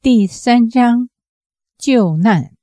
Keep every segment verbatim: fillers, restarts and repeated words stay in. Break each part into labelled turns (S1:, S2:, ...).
S1: 第三章救难。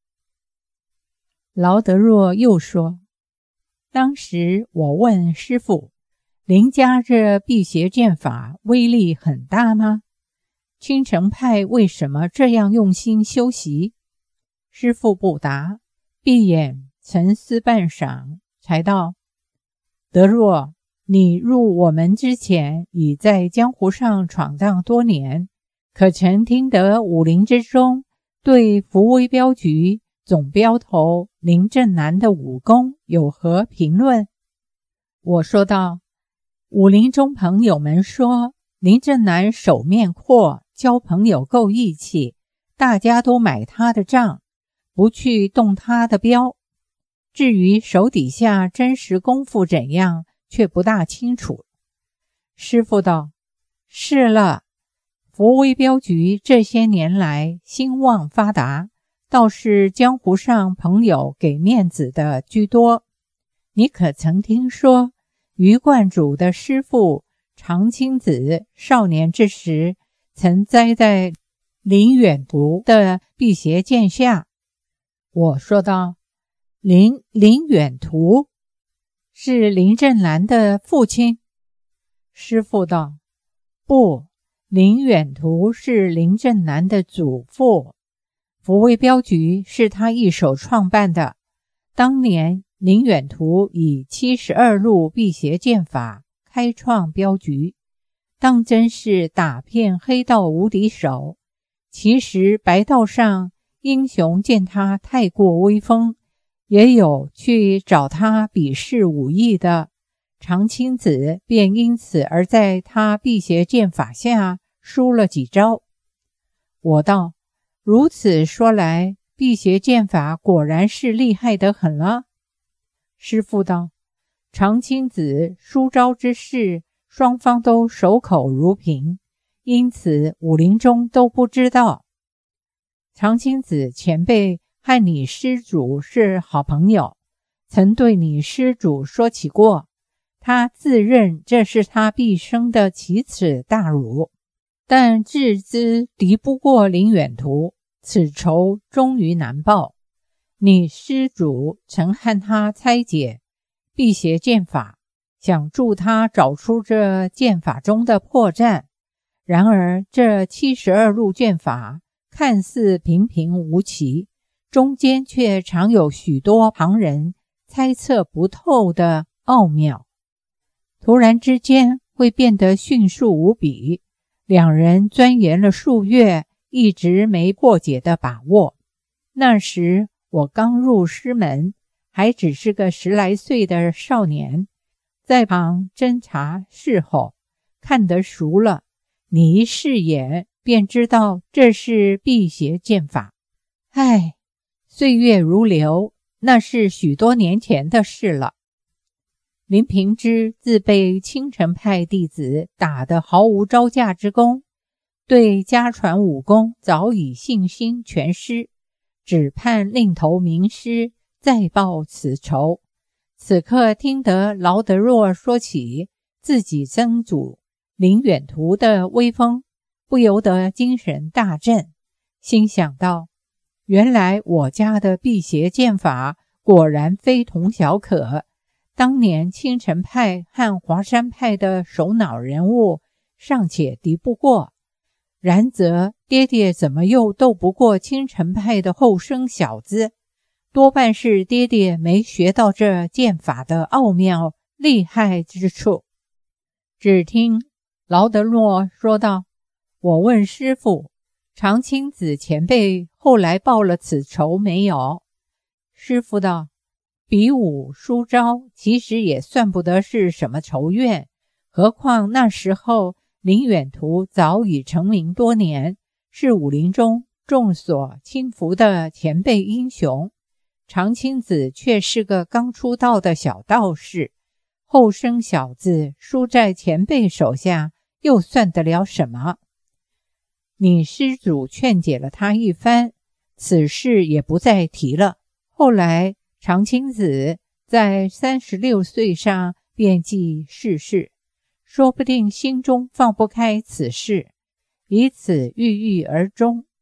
S1: 劳德若又说，当时我问师父，林家这辟邪剑法威力很大吗？青城派为什么这样用心修习？师父不答，闭眼沉思半晌，才道：德若，你入我们之前已在江湖上闯荡多年，可曾听得武林之中对福威镖局总镖头林正南的武功有何评论？我说道：武林中朋友们说，林正南手面阔，交朋友够义气，大家都买他的账，不去动他的镖。至于手底下真实功夫怎样，却不大清楚。师父道：是了，福威镖局这些年来兴旺发达，倒是江湖上朋友给面子的居多。你可曾听说余观主的师父常青子少年之时曾栽在林远图的辟邪剑下？我说道：林林远图是林正南的父亲？师父道：不，林远图是林正南的祖父，福威镖局是他一手创办的。当年林远图以七十二路辟邪剑法开创镖局，当真是打遍黑道无敌手。其实白道上英雄见他太过威风，也有去找他比试武艺的，常青子便因此而在他辟邪剑法下输了几招。我道：如此说来，辟邪剑法果然是厉害得很了。师父道：常青子输招之事，双方都守口如瓶，因此武林中都不知道。常青子前辈和你师主是好朋友，曾对你师主说起过，他自认这是他毕生的奇耻大辱，但自知敌不过林远图，此仇终于难报。你师主曾和他拆解辟邪剑法，想助他找出这剑法中的破绽。然而这七十二路剑法看似平平无奇，中间却常有许多旁人猜测不透的奥妙，突然之间会变得迅速无比。两人钻研了数月，一直没破解的把握。那时我刚入师门，还只是个十来岁的少年，在旁侦查侍候，看得熟了，你一试眼便知道这是辟邪剑法。唉，岁月如流，那是许多年前的事了。林平之自被青城派弟子打得毫无招架之功，对家传武功早已信心全失，只盼另投名师，再报此仇。此刻听得劳德若说起自己曾祖林远图的威风，不由得精神大振，心想到：原来我家的辟邪剑法果然非同小可，当年青城派和华山派的首脑人物尚且敌不过，然则爹爹怎么又斗不过青城派的后生小子？多半是爹爹没学到这剑法的奥妙厉害之处。只听劳德若说道：我问师父，常青子前辈后来报了此仇没有？师父道：比武输招其实也算不得是什么仇怨，何况那时候林远图早已成名多年，是武林中众所亲服的前辈英雄，常青子却是个刚出道的小道士，后生小子输在前辈手下又算得了什么？你师祖劝解了他一番，此事也不再提了。后来常青子在三十六岁上便即逝世，说不定心中放不开此事，以此郁郁而终。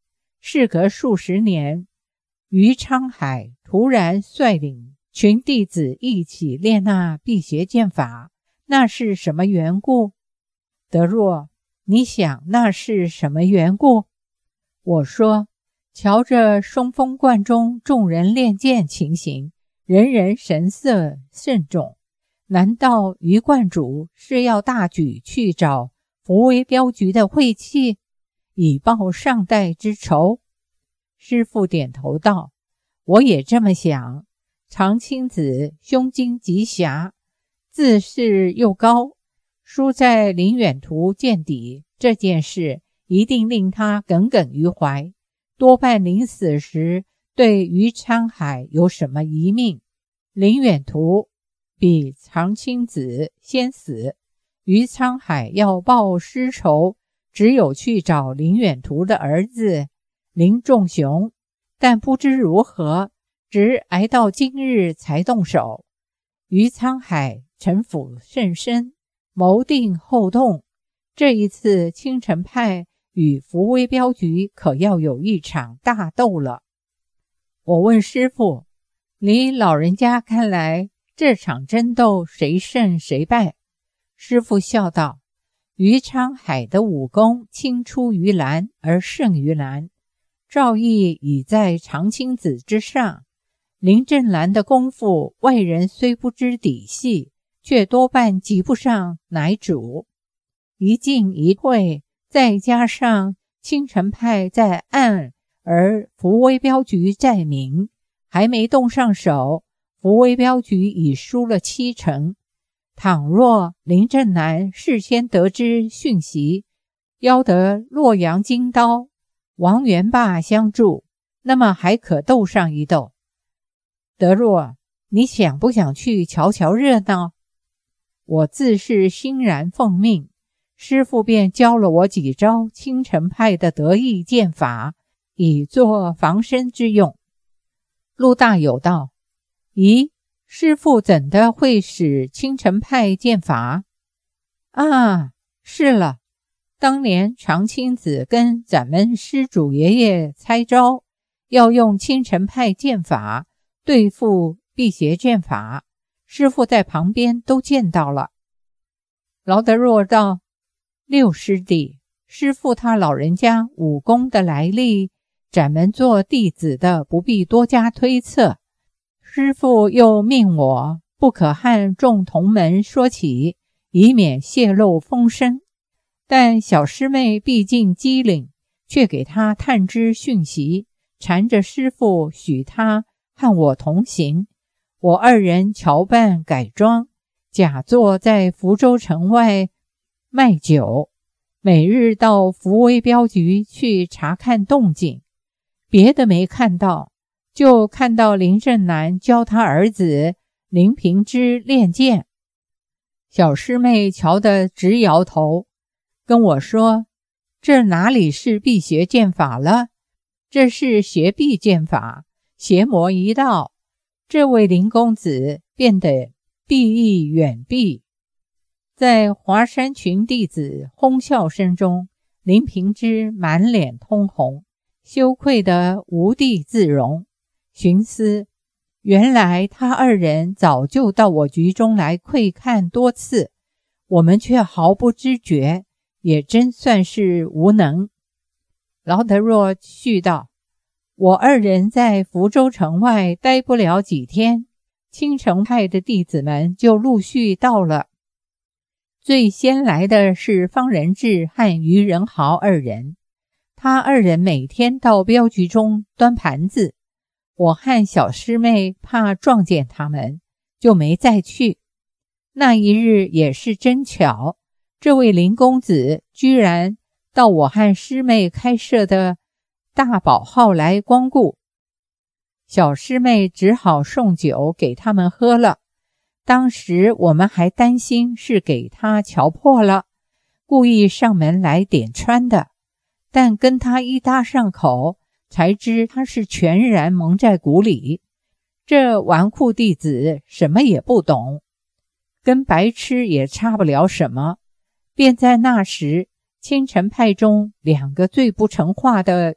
S1: 事隔数十年，于昌海突然率领群弟子一起练那辟邪剑法，那是什么缘故？德若，你想那是什么缘故？我说，瞧着松风观中众人练剑情形，人人神色慎重，难道于观主是要大举去找福威镖局的晦气，以报上代之仇？师父点头道，我也这么想。长青子胸襟极狭，自视又高，输在林远图见底，这件事一定令他耿耿于怀，多半临死时对于沧海有什么遗命。林远图比长青子先死，于沧海要报师仇，只有去找林远图的儿子林仲雄，但不知如何，直挨到今日才动手。于沧海城府甚深，谋定后动，这一次青城派与福威镖局可要有一场大斗了。我问师父，你老人家看来这场争斗谁胜谁败？师父笑道，于沧海的武功青出于蓝而胜于蓝，赵毅已在长青子之上，林正兰的功夫外人虽不知底细，却多半及不上乃主。一进一退，再加上青城派在暗，而福威镖局在明，还没动上手，福威镖局已输了七成。倘若林正南事先得知讯息，邀得洛阳金刀、王元霸相助，那么还可斗上一斗。德若，你想不想去瞧瞧热闹？我自是欣然奉命，师父便教了我几招青城派的得意剑法，以作防身之用。陆大有道，咦，师父怎的会使青城派剑法？啊，是了，当年长青子跟咱们师主爷爷猜招，要用青城派剑法对付辟邪剑法，师父在旁边都见到了。劳德若道，六师弟，师父他老人家武功的来历，咱们做弟子的不必多加推测，师父又命我不可和众同门说起，以免泄露风声。但小师妹毕竟机灵，却给他探知讯息，缠着师父许他和我同行。我二人乔扮改装，假作在福州城外卖酒，每日到福威镖局去查看动静。别的没看到，就看到林正南教他儿子林平之练剑。小师妹瞧得直摇头，跟我说，这哪里是辟邪剑法了，这是邪避剑法，邪魔一道。这位林公子变得避亦远避。在华山群弟子哄笑声中，林平之满脸通红，羞愧得无地自容，寻思原来他二人早就到我局中来窥看多次，我们却毫不知觉，也真算是无能。劳德若续道，我二人在福州城外待不了几天，青城派的弟子们就陆续到了。最先来的是方仁志和于仁豪二人，他二人每天到镖局中端盘子，我和小师妹怕撞见他们，就没再去。那一日也是真巧，这位林公子居然到我和师妹开设的大宝号来光顾，小师妹只好送酒给他们喝了。当时我们还担心是给他瞧破了，故意上门来点穿的，但跟他一搭上口，才知他是全然蒙在鼓里。这纨绔弟子什么也不懂，跟白痴也差不了什么。便在那时，青城派中两个最不成话的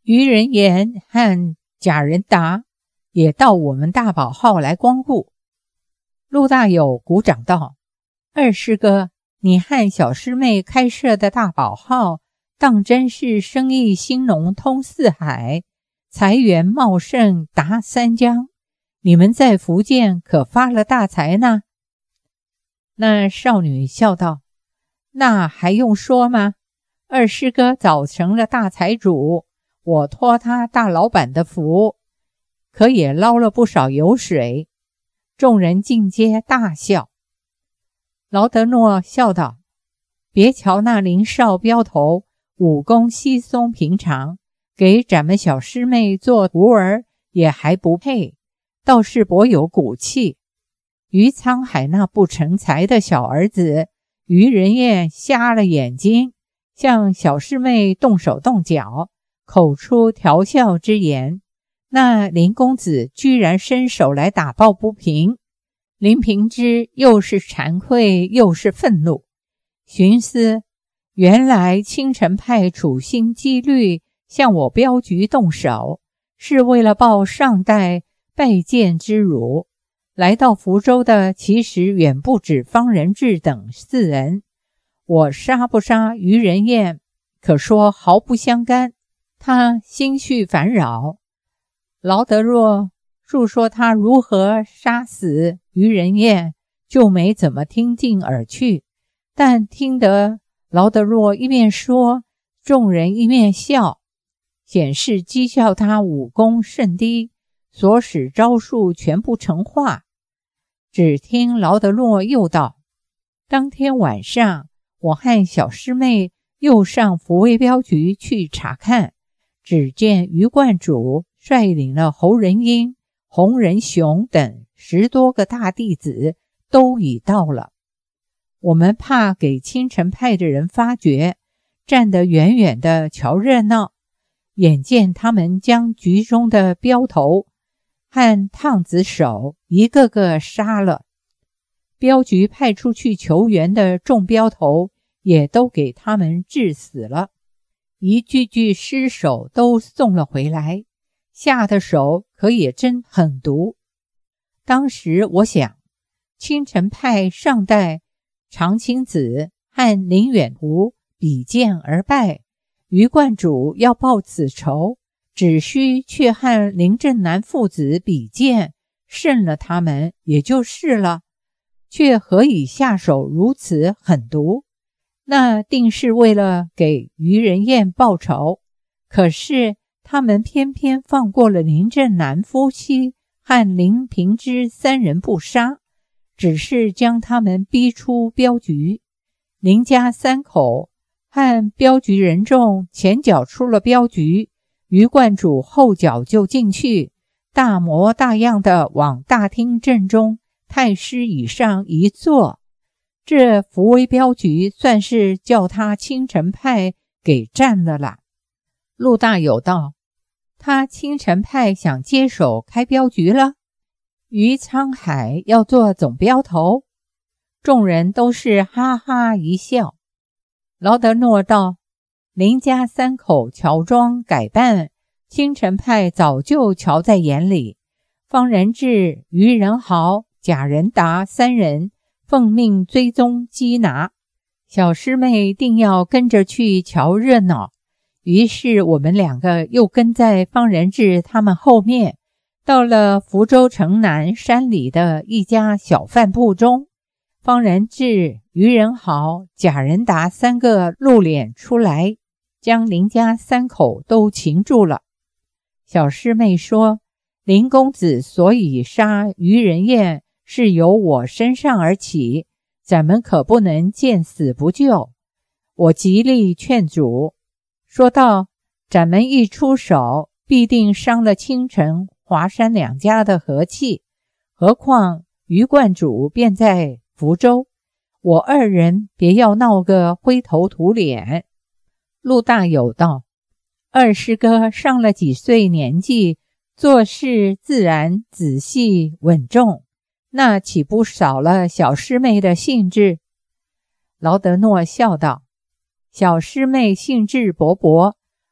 S1: 于仁言和贾仁达也到我们大宝号来光顾。陆大友鼓掌道：二师哥，你和小师妹开设的大宝号当真是生意兴隆通四海，财源茂盛达三江，你们在福建可发了大财呢。那少女笑道：那还用说吗？二师哥早成了大财主，我托他大老板的福，可也捞了不少油水。众人尽皆大笑。劳德诺笑道：别瞧那林少镖头武功稀松平常，给咱们小师妹做徒儿也还不配，倒是颇有骨气。于沧海那不成才的小儿子于仁彦瞎了眼睛，向小师妹动手动脚，口出调笑之言，那林公子居然伸手来打抱不平。林平之又是惭愧又是愤怒，寻思原来青城派处心积虑向我镖局动手，是为了报上代拜见之辱。来到福州的其实远不止方仁志等四人，我杀不杀于仁彦可说毫不相干。他心绪烦扰，劳德若述说他如何杀死于仁彦，就没怎么听进耳去，但听得劳德若一面说，众人一面笑，显示讥笑他武功甚低，所使招数全不成话。只听劳德洛又道：当天晚上我和小师妹又上福威镖局去查看，只见于观主率领了侯仁英、洪仁雄等十多个大弟子都已到了。我们怕给青城派的人发觉，站得远远的瞧热闹，眼见他们将局中的镖头和烫子手一个个杀了，镖局派出去求援的众镖头也都给他们治死了，一具具尸首都送了回来，下的手可也真狠毒。当时我想，青城派上代常青子和林远图比剑而败，于观主要报此仇，只需去和林正南父子比剑，胜了他们也就是了，却何以下手如此狠毒？那定是为了给于仁彦报仇。可是他们偏偏放过了林正南夫妻和林平之三人不杀，只是将他们逼出镖局。林家三口和镖局人众前脚出了镖局，于观主后脚就进去，大模大样的往大厅正中太师椅上一坐。这福威镖局算是叫他青城派给占了啦。陆大有道：他青城派想接手开镖局了？于沧海要做总镖头？众人都是哈哈一笑。劳德诺道：林家三口乔装改扮，青城派早就瞧在眼里。方仁志、于仁豪、贾仁达三人奉命追踪缉拿，小师妹定要跟着去瞧热闹。于是我们两个又跟在方仁志他们后面，到了福州城南山里的一家小饭铺中。方仁志、于仁豪、贾仁达三个露脸出来，将林家三口都擒住了。小师妹说，林公子所以杀于仁彦是由我身上而起，咱们可不能见死不救。我极力劝阻，说道：咱们一出手，必定伤了青城、华山两家的和气，何况于观主便在福州，我二人别要闹个灰头土脸。陆大有道：二师哥上了几岁年纪，做事自然仔细稳重，那岂不少了小师妹的兴致？劳德诺笑道：小师妹兴致勃勃，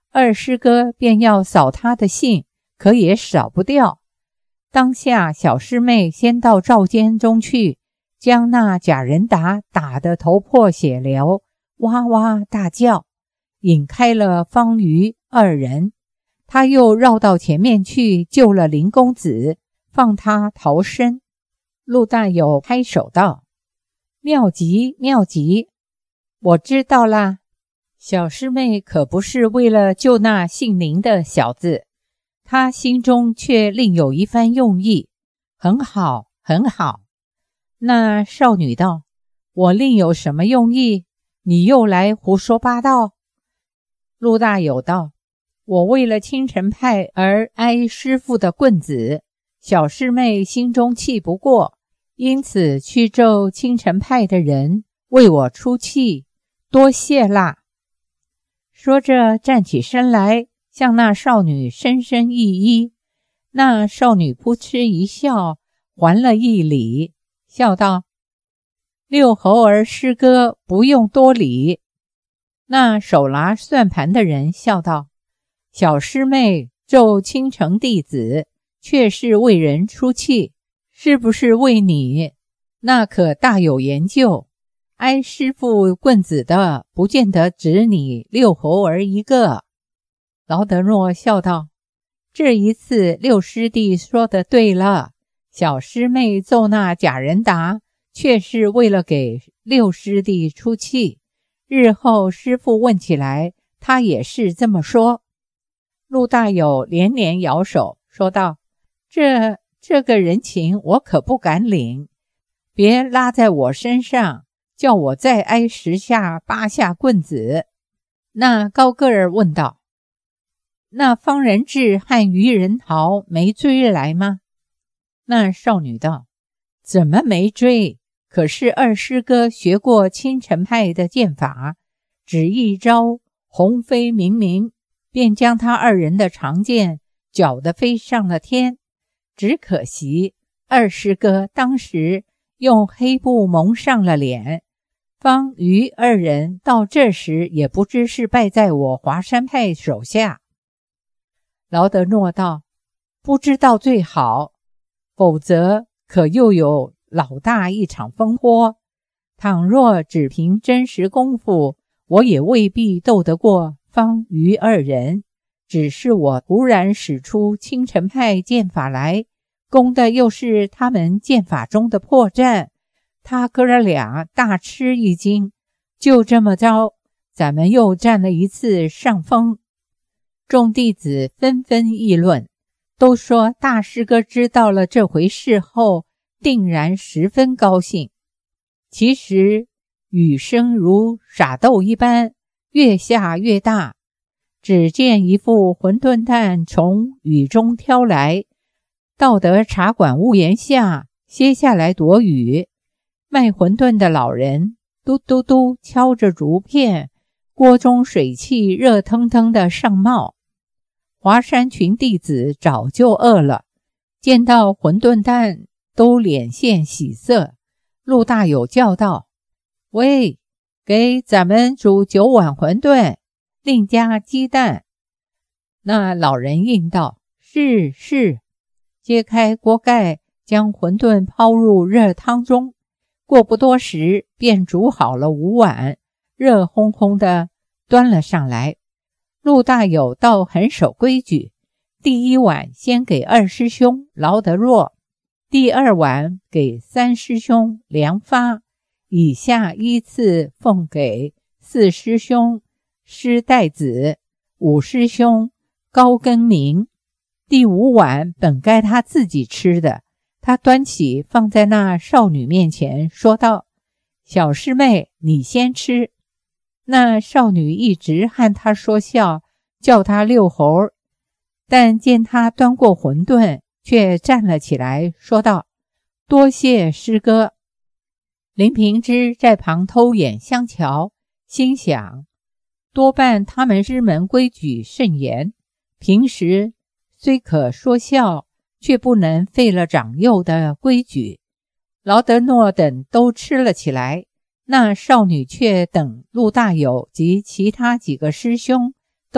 S1: 二师哥便要扫他的兴，可也扫不掉。当下小师妹先到灶间中去，将那贾仁达打得头破血流，哇哇大叫，引开了方瑜二人。他又绕到前面去救了林公子，放他逃生。陆大有拍手道：妙极妙极，我知道啦。小师妹可不是为了救那姓林的小子，她心中却另有一番用意。很好很好。那少女道：我另有什么用意？你又来胡说八道。陆大有道：我为了青城派而挨师父的棍子，小师妹心中气不过，因此去咒青城派的人为我出气，多谢啦。说着站起身来，向那少女深深一揖。那少女扑哧一笑，还了一礼，笑道：六猴儿师哥不用多礼。那手拿算盘的人笑道：小师妹咒青城弟子，却是为人出气，是不是为你？那可大有研究。挨师父棍子的不见得只你六猴儿一个。劳德诺笑道：这一次六师弟说得对了，小师妹揍那贾仁达，却是为了给六师弟出气，日后师父问起来，他也是这么说。陆大有连连摇手说道：这这个人情我可不敢领，别拉在我身上，叫我再挨十下八下棍子。那高个儿问道：那方仁志和于仁豪没追来吗？那少女道：怎么没追？可是二师哥学过青城派的剑法，只一招鸿飞冥冥，便将他二人的长剑搅得飞上了天。只可惜二师哥当时用黑布蒙上了脸，方于二人到这时也不知是败在我华山派手下。劳德诺道：不知道最好，否则可又有老大一场风波。倘若只凭真实功夫，我也未必斗得过方于二人。只是我突然使出青城派剑法来，攻的又是他们剑法中的破绽，他哥俩大吃一惊。就这么着，咱们又占了一次上风。众弟子纷纷议论，都说大师哥知道了这回事后，定然十分高兴。其实雨声如傻豆一般，越下越大。只见一副馄饨蛋从雨中挑来，到得茶馆屋檐下歇下来躲雨。卖馄饨的老人嘟嘟嘟敲着竹片，锅中水汽热腾腾的上冒。华山群弟子早就饿了，见到馄饨蛋都脸现喜色。陆大有叫道：喂，给咱们煮九碗馄饨，另加鸡蛋。那老人应道：是是。揭开锅盖，将馄饨抛入热汤中，过不多时便煮好了五碗，热烘烘的端了上来。陆大有倒很守规矩，第一碗先给二师兄劳德若，第二碗给三师兄梁发，以下依次奉给四师兄施代子，五师兄高根明。第五碗本该他自己吃的，他端起放在那少女面前，说道：小师妹，你先吃。那少女一直和他说笑，叫他六猴，但见他端过馄饨，却站了起来，说道：多谢师哥。林平之在旁偷眼相瞧，心想：多半他们师门规矩甚严，平时虽可说笑，却不能废了长幼的规矩。劳德诺等都吃了起来，那少女却等陆大有及其他几个师兄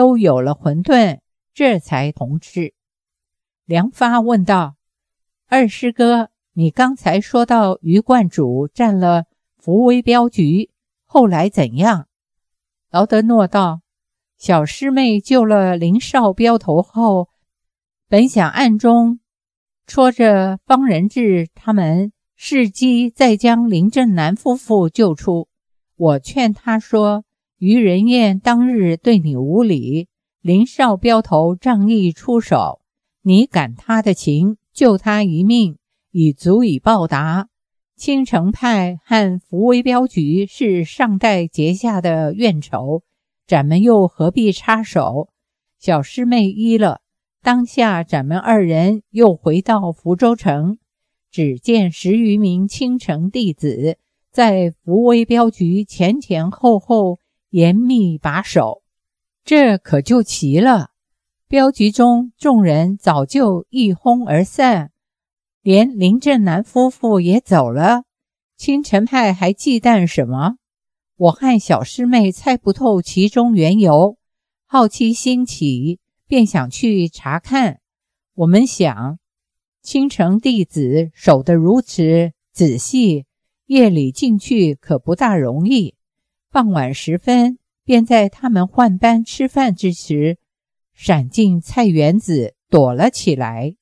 S1: 都有了混沌，这才同治。梁发问道：二师哥，你刚才说到余观主占了福威镖局，后来怎样？劳德诺道：小师妹救了林少镖头后，本想暗中戳着方仁志他们，伺机再将林正南夫妇救出。我劝他说，于仁彦当日对你无礼，林少镖头仗义出手，你感他的情，救他一命，已足以报答。青城派和福威镖局是上代结下的怨仇，咱们又何必插手？小师妹依了，当下咱们二人又回到福州城，只见十余名青城弟子在福威镖局前前后后严密把守，这可就奇了。镖局中众人早就一哄而散，连林正南夫妇也走了，青城派还忌惮什么？我和小师妹猜不透其中缘由，好奇心起，便想去查看。我们想，青城弟子守得如此仔细，夜里进去可不大容易。傍晚时分，便在他们换班吃饭之时，闪进菜园子躲了起来。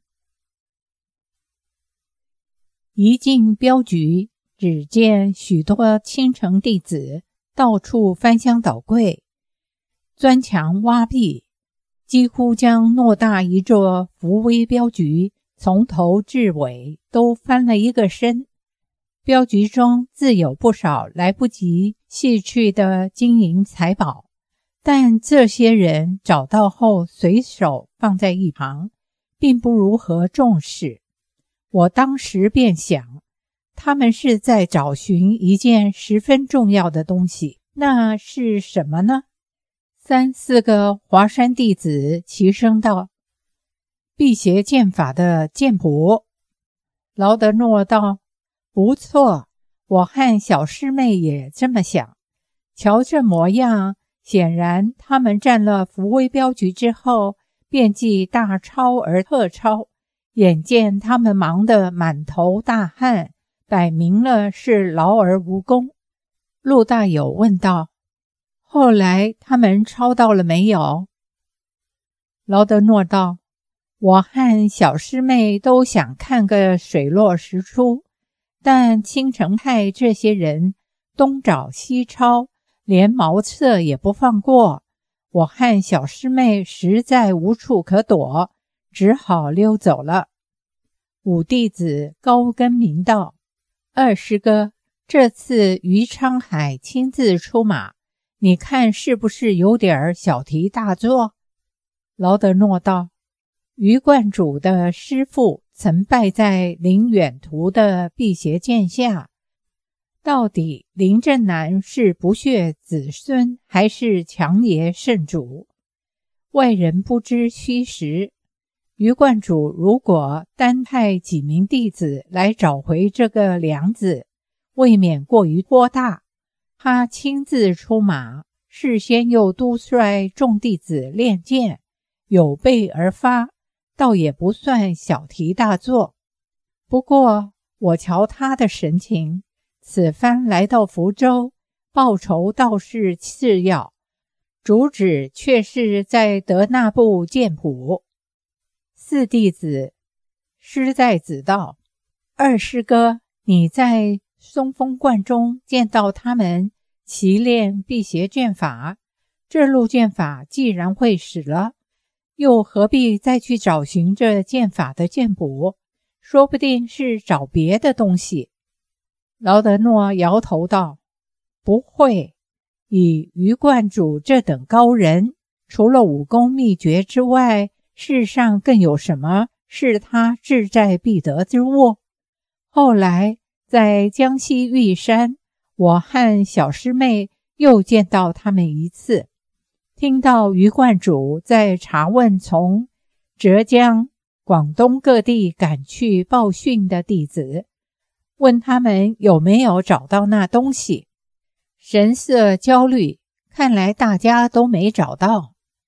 S1: 一进镖局，只见许多青城弟子到处翻箱倒柜，钻墙挖壁，几乎将偌大一座福威镖局从头至尾都翻了一个身。镖局中自有不少来不及细去的金银财宝，但这些人找到后随手放在一旁，并不如何重视。我当时便想，他们是在找寻一件十分重要的东西，那是什么呢？三四个华山弟子齐声道：辟邪剑法的剑谱。劳德诺道：不错，我和小师妹也这么想。瞧这模样，显然他们占了福威镖局之后，便记大抄而特抄，眼见他们忙得满头大汗，摆明了是劳而无功。陆大友问道：后来他们抄到了没有？劳德诺道：我和小师妹都想看个水落石出，但青城派这些人东找西抄，连茅厕也不放过，我和小师妹实在无处可躲，只好溜走了。五弟子高根明道：二师哥，这次于昌海亲自出马，你看是不是有点小题大做？劳德诺道：于观主的师父曾拜在林远图的辟邪剑下，到底林正南是不屑子孙还是强爷圣主，外人不知虚实。于观主如果单派几名弟子来找回这个梁子，未免过于托大。他亲自出马，事先又督率众弟子练剑，有备而发，倒也不算小题大做。不过我瞧他的神情，此番来到福州，报仇倒是次要，主旨却是在得那部剑谱。四弟子师在子道：二师哥，你在松风观中见到他们习练辟邪剑法，这路剑法既然会使了，又何必再去找寻这剑法的剑谱？说不定是找别的东西。劳德诺摇头道：不会，以于观主这等高人，除了武功秘诀之外，世上更有什么是他志在必得之物？后来在江西玉山，我和小师妹又见到他们一次，听到于观主在查问从浙江、广东各地赶去报讯的弟子，问他们有没有找到那东西，神色焦虑，看来大家都没找到。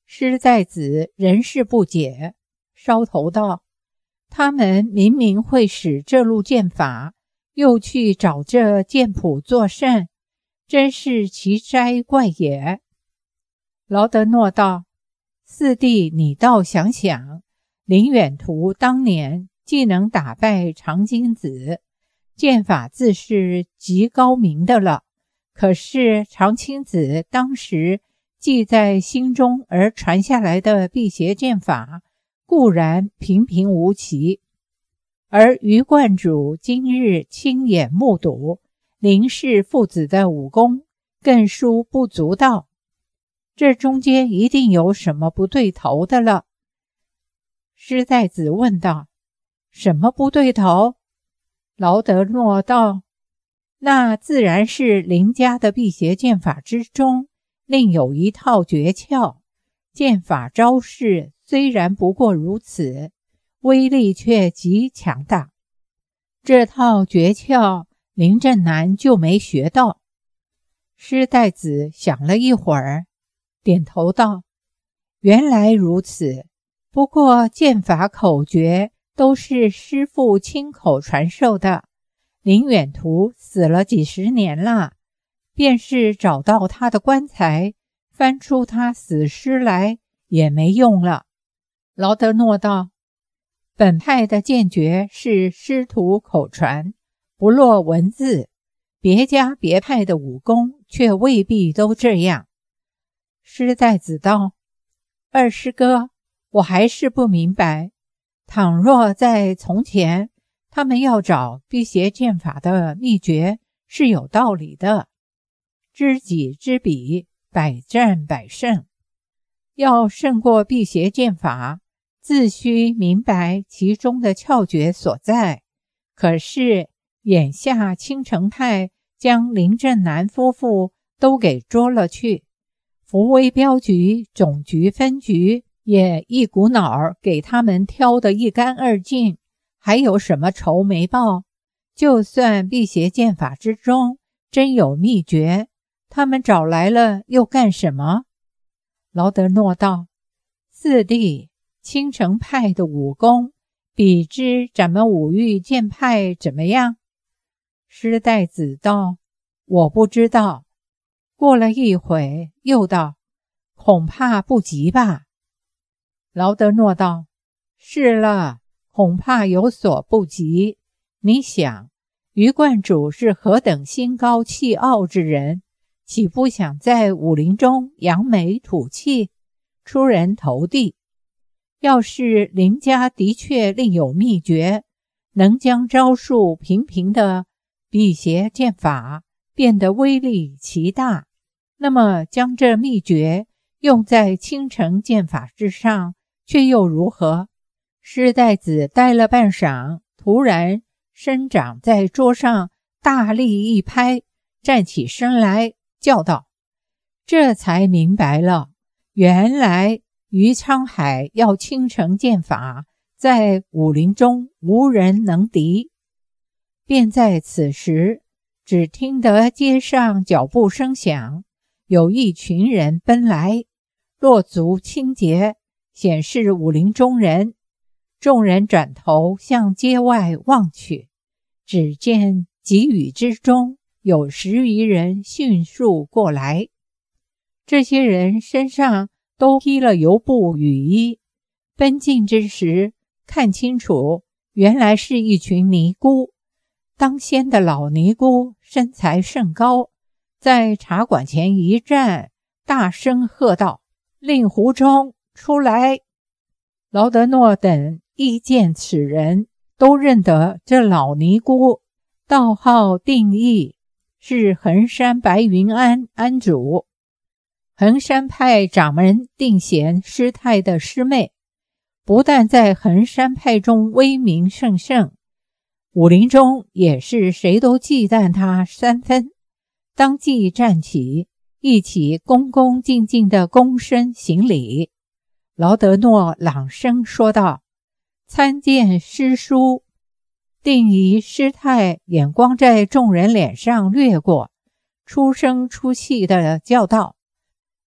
S1: 师在子仍是不解，梢头道：他们明明会使这路剑法，又去找这剑谱作甚，真是奇哉怪也。劳德诺道：四弟你倒想想，林远图当年既能打败长金子，剑法自是极高明的了，可是长青子当时记在心中而传下来的辟邪剑法固然平平无奇，而余观主今日亲眼目睹林氏父子的武功更殊不足道，这中间一定有什么不对头的了。师在子问道：什么不对头？劳德诺道：那自然是林家的辟邪剑法之中另有一套诀窍，剑法招式虽然不过如此，威力却极强大。这套诀窍林正南就没学到。师太子想了一会儿，点头道：原来如此，不过剑法口诀都是师父亲口传授的，林远图死了几十年了，便是找到他的棺材，翻出他死尸来也没用了。劳德诺道：本派的剑诀是师徒口传，不落文字，别家别派的武功却未必都这样。师太子道：二师哥，我还是不明白，倘若在从前他们要找辟邪剑法的秘诀是有道理的，知己知彼，百战百胜。要胜过辟邪剑法，自须明白其中的窍诀所在。可是眼下青城派将林正南夫妇都给捉了去，福威镖局总局分局也一股脑儿给他们挑得一干二净，还有什么仇没报？就算辟邪剑法之中真有秘诀，他们找来了又干什么？劳德诺道：四弟，青城派的武功比之咱们五域剑派怎么样？师太子道：我不知道。过了一会又道：恐怕不及吧。劳德诺道：是了，恐怕有所不及。你想，余观主是何等心高气傲之人，岂不想在武林中扬眉吐气，出人头地？要是林家的确另有秘诀，能将招数平平的辟邪剑法变得威力奇大，那么将这秘诀用在青城剑法之上却又如何？师太子呆了半晌，突然伸掌在桌上大力一拍，站起身来叫道：这才明白了，原来余沧海要青城剑法在武林中无人能敌。便在此时，只听得街上脚步声响，有一群人奔来，落足清洁，显示武林中人。众人转头向街外望去，只见几语之中有十余人迅速过来。这些人身上都披了油布雨衣，奔近之时看清楚，原来是一群尼姑。当先的老尼姑身材甚高，在茶馆前一站，大声喝道：令狐冲出来！劳德诺等一见此人，都认得这老尼姑，道号定义，是衡山白云庵庵主，衡山派掌门定贤师太的师妹，不但在衡山派中威名甚盛，武林中也是谁都忌惮他三分。当即站起，一起恭恭敬敬的躬身行礼。劳德诺朗声说道：参见师叔。定仪师太眼光在众人脸上掠过，出声出气的叫道：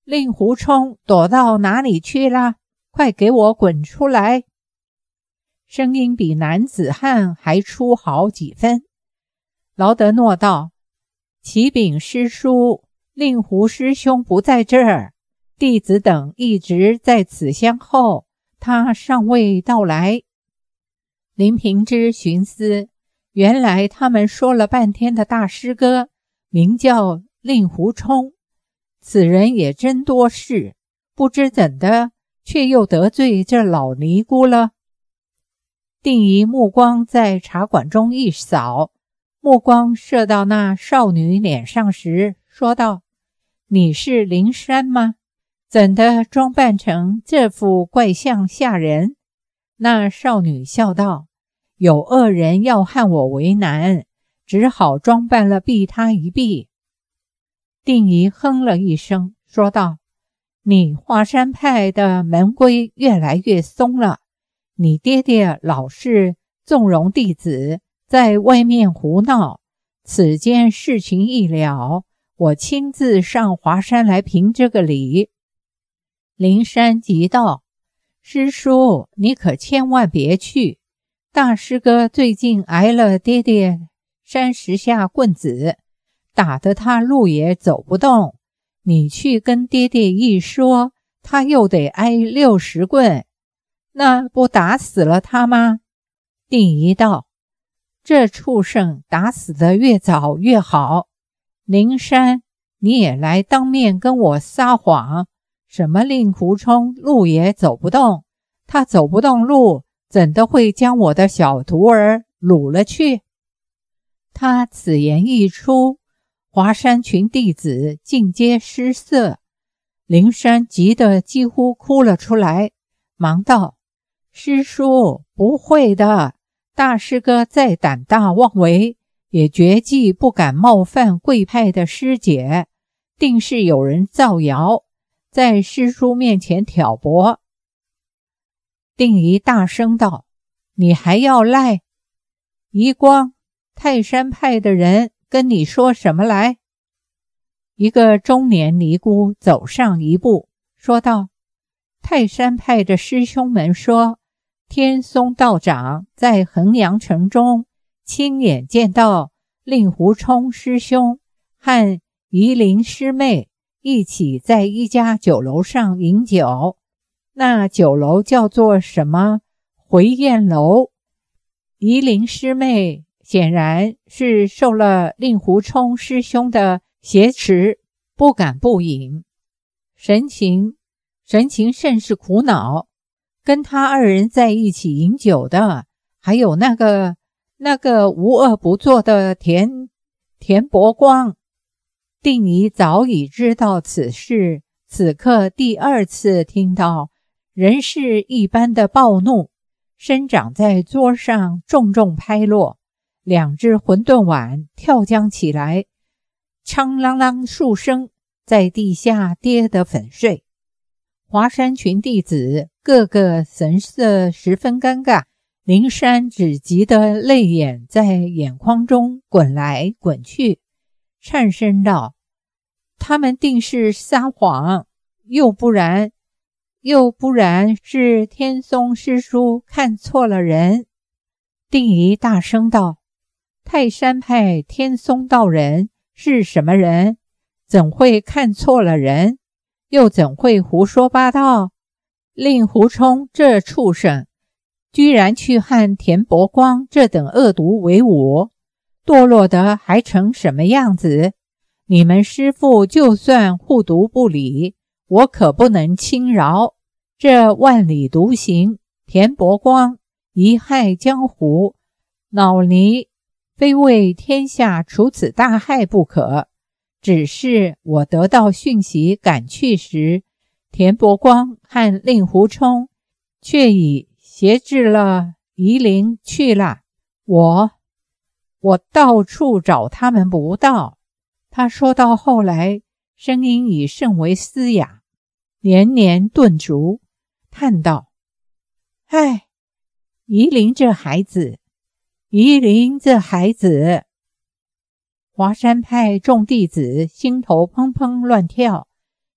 S1: 令狐冲躲到哪里去了？快给我滚出来！声音比男子汉还粗好几分。劳德诺道：启禀师叔，令狐师兄不在这儿，弟子等一直在此相候，他尚未到来。林平之寻思，原来他们说了半天的大师哥名叫令狐冲，此人也真多事，不知怎的却又得罪这老尼姑了。定仪目光在茶馆中一扫，目光射到那少女脸上时，说道：你是灵山吗？怎的装扮成这副怪相吓人？那少女笑道：有恶人要和我为难，只好装扮了避他一避。定仪哼了一声，说道：你华山派的门规越来越松了，你爹爹老是纵容弟子在外面胡闹，此间事情一了，我亲自上华山来评这个理。灵山急道：师叔，你可千万别去，大师哥最近挨了爹爹山石下棍子，打得他路也走不动，你去跟爹爹一说，他又得挨六十棍，那不打死了他吗？定仪道：这畜生打死得越早越好。灵山，你也来当面跟我撒谎，什么令狐冲路也走不动，他走不动路，怎的会将我的小徒儿掳了去？他此言一出，华山群弟子尽皆失色。灵山急得几乎哭了出来，忙道：师叔，不会的，大师哥再胆大妄为，也绝技不敢冒犯贵派的师姐，定是有人造谣，在师叔面前挑拨。定仪大声道：你还要赖？移光，泰山派的人跟你说什么来？一个中年尼姑走上一步，说道：泰山派的师兄们说，天松道长在衡阳城中亲眼见到令狐冲师兄和夷陵师妹一起在一家酒楼上饮酒，那酒楼叫做什么回宴楼。夷陵师妹显然是受了令狐冲师兄的挟持，不敢不饮，神情神情甚是苦恼。跟他二人在一起饮酒的，还有那个那个无恶不作的田田伯光。定仪早已知道此事，此刻第二次听到，人是一般的暴怒，身掌在桌上重重拍落，两只馄饨碗跳将起来，锵啷啷数声，在地下跌得粉碎。华山群弟子个个神色十分尴尬，灵山只急得泪眼在眼眶中滚来滚去，颤声道：他们定是撒谎，又不然又不然是天松师叔看错了人。定仪大声道：泰山派天松道人是什么人？怎会看错了人？又怎会胡说八道？令狐冲这畜生居然去和田伯光这等恶毒为伍，堕落得还成什么样子？你们师父就算护犊不理，我可不能轻饶。这万里独行，田伯光贻害江湖，老尼非为天下除此大害不可。只是我得到讯息赶去时，田伯光和令狐冲却已挟制了夷陵去了。我我到处找他们不到。他说到后来，声音已甚为嘶哑，连连顿足，叹道：唉，夷陵这孩子，夷陵这孩子。华山派众弟子心头砰砰乱跳，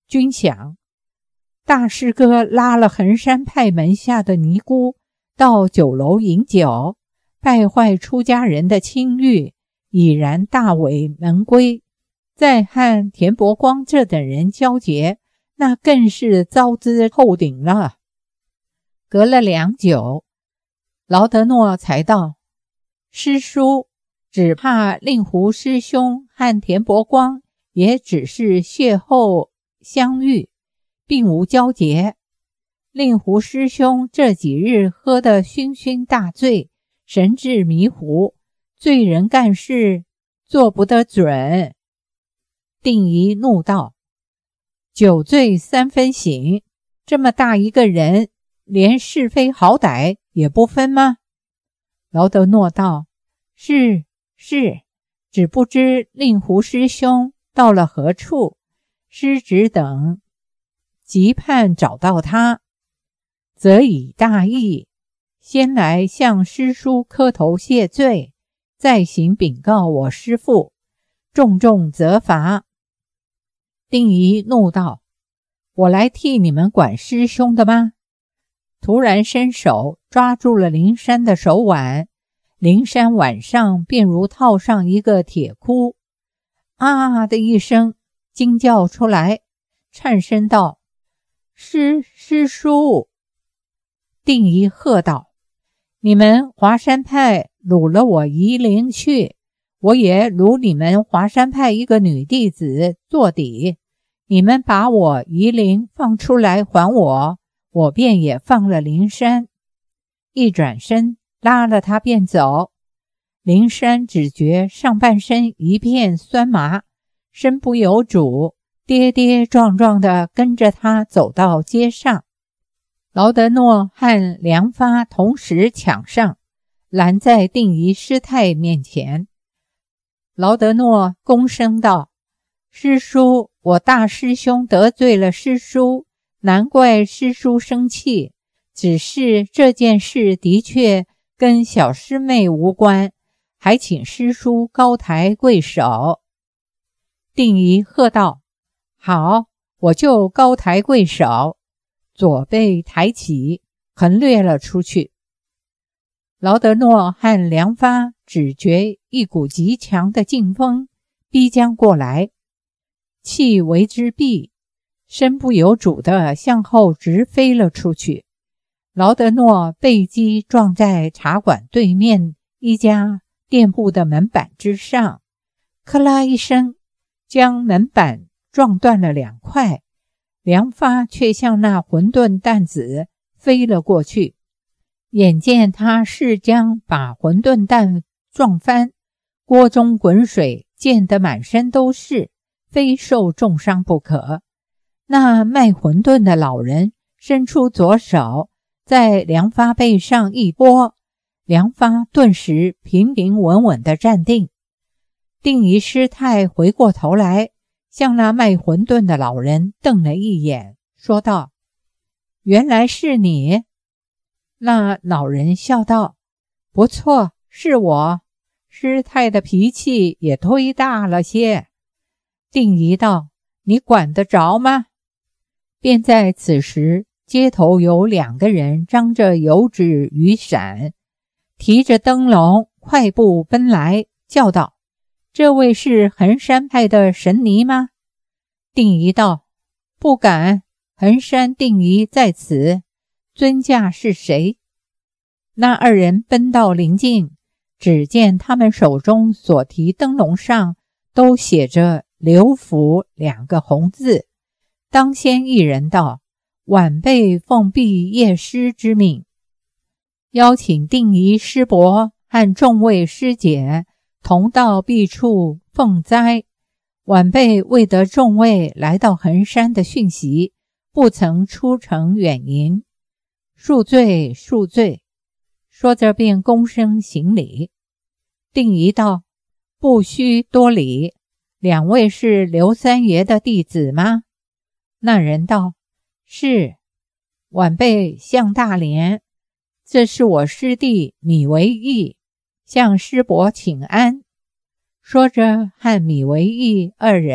S1: 君想，大师哥拉了衡山派门下的尼姑到酒楼饮酒，败坏出家人的清誉，已然大违门规，再和田伯光这等人交结，那更是糟质透顶了。隔了良久，劳德诺才道：师叔，只怕令狐师兄和田伯光也只是邂逅相遇，并无交结。令狐师兄这几日喝得醺醺大醉，神志迷糊，罪人干事做不得准。定仪怒道：酒醉三分醒，这么大一个人，连是非好歹也不分吗？劳德诺道：是是，只不知令狐师兄到了何处，师只等急盼找到他，则以大义，先来向师叔磕头谢罪，再行禀告我师父，重重责罚。定仪怒道：我来替你们管师兄的吗？突然伸手抓住了灵山的手腕，灵山腕上便如套上一个铁箍，啊的一声惊叫出来，颤声道：师师叔！定仪喝道：你们华山派掳了我夷陵去，我也掳你们华山派一个女弟子做底，你们把我夷陵放出来还我，我便也放了灵山。一转身拉了他便走。灵山只觉上半身一片酸麻，身不由主，跌跌撞撞地跟着他走到街上。劳德诺和梁发同时抢上，拦在定仪师太面前。劳德诺躬声道：师叔，我大师兄得罪了师叔，难怪师叔生气，只是这件事的确跟小师妹无关，还请师叔高抬贵手。定仪喝道：好，我就高抬贵手。左背抬起，横掠了出去。劳德诺和梁发只觉一股极强的劲风逼将过来，气为之避，身不由主地向后直飞了出去。劳德诺背脊撞在茶馆对面一家店铺的门板之上，咔啦一声将门板撞断了两块，梁发却像那混沌弹子飞了过去。眼见他是将把混沌弹撞翻，锅中滚水，溅得满身都是，非受重伤不可。那卖馄饨的老人伸出左手，在梁发背上一拨，梁发顿时平平稳稳地站定。定仪师太回过头来，向那卖馄饨的老人瞪了一眼，说道：原来是你。那老人笑道：不错，是我，师太的脾气也忒大了些。定仪道：你管得着吗？便在此时，街头有两个人张着油纸雨伞，提着灯笼快步奔来，叫道：这位是衡山派的神尼吗？定仪道：不敢，衡山定仪在此，尊驾是谁？那二人奔到临近，只见他们手中所提灯笼上都写着刘府两个红字。当先一人道：晚辈奉毕业师之命，邀请定仪师伯和众位师姐同到敝处奉斋。晚辈为得众位来到衡山的讯息，不曾出城远迎，恕罪恕罪。说着便躬身行礼。定仪道：不须多礼，两位是刘三爷的弟子吗？那人道：是。晚辈向大莲，这是我师弟米为义，向师伯请安。说着和米为义二人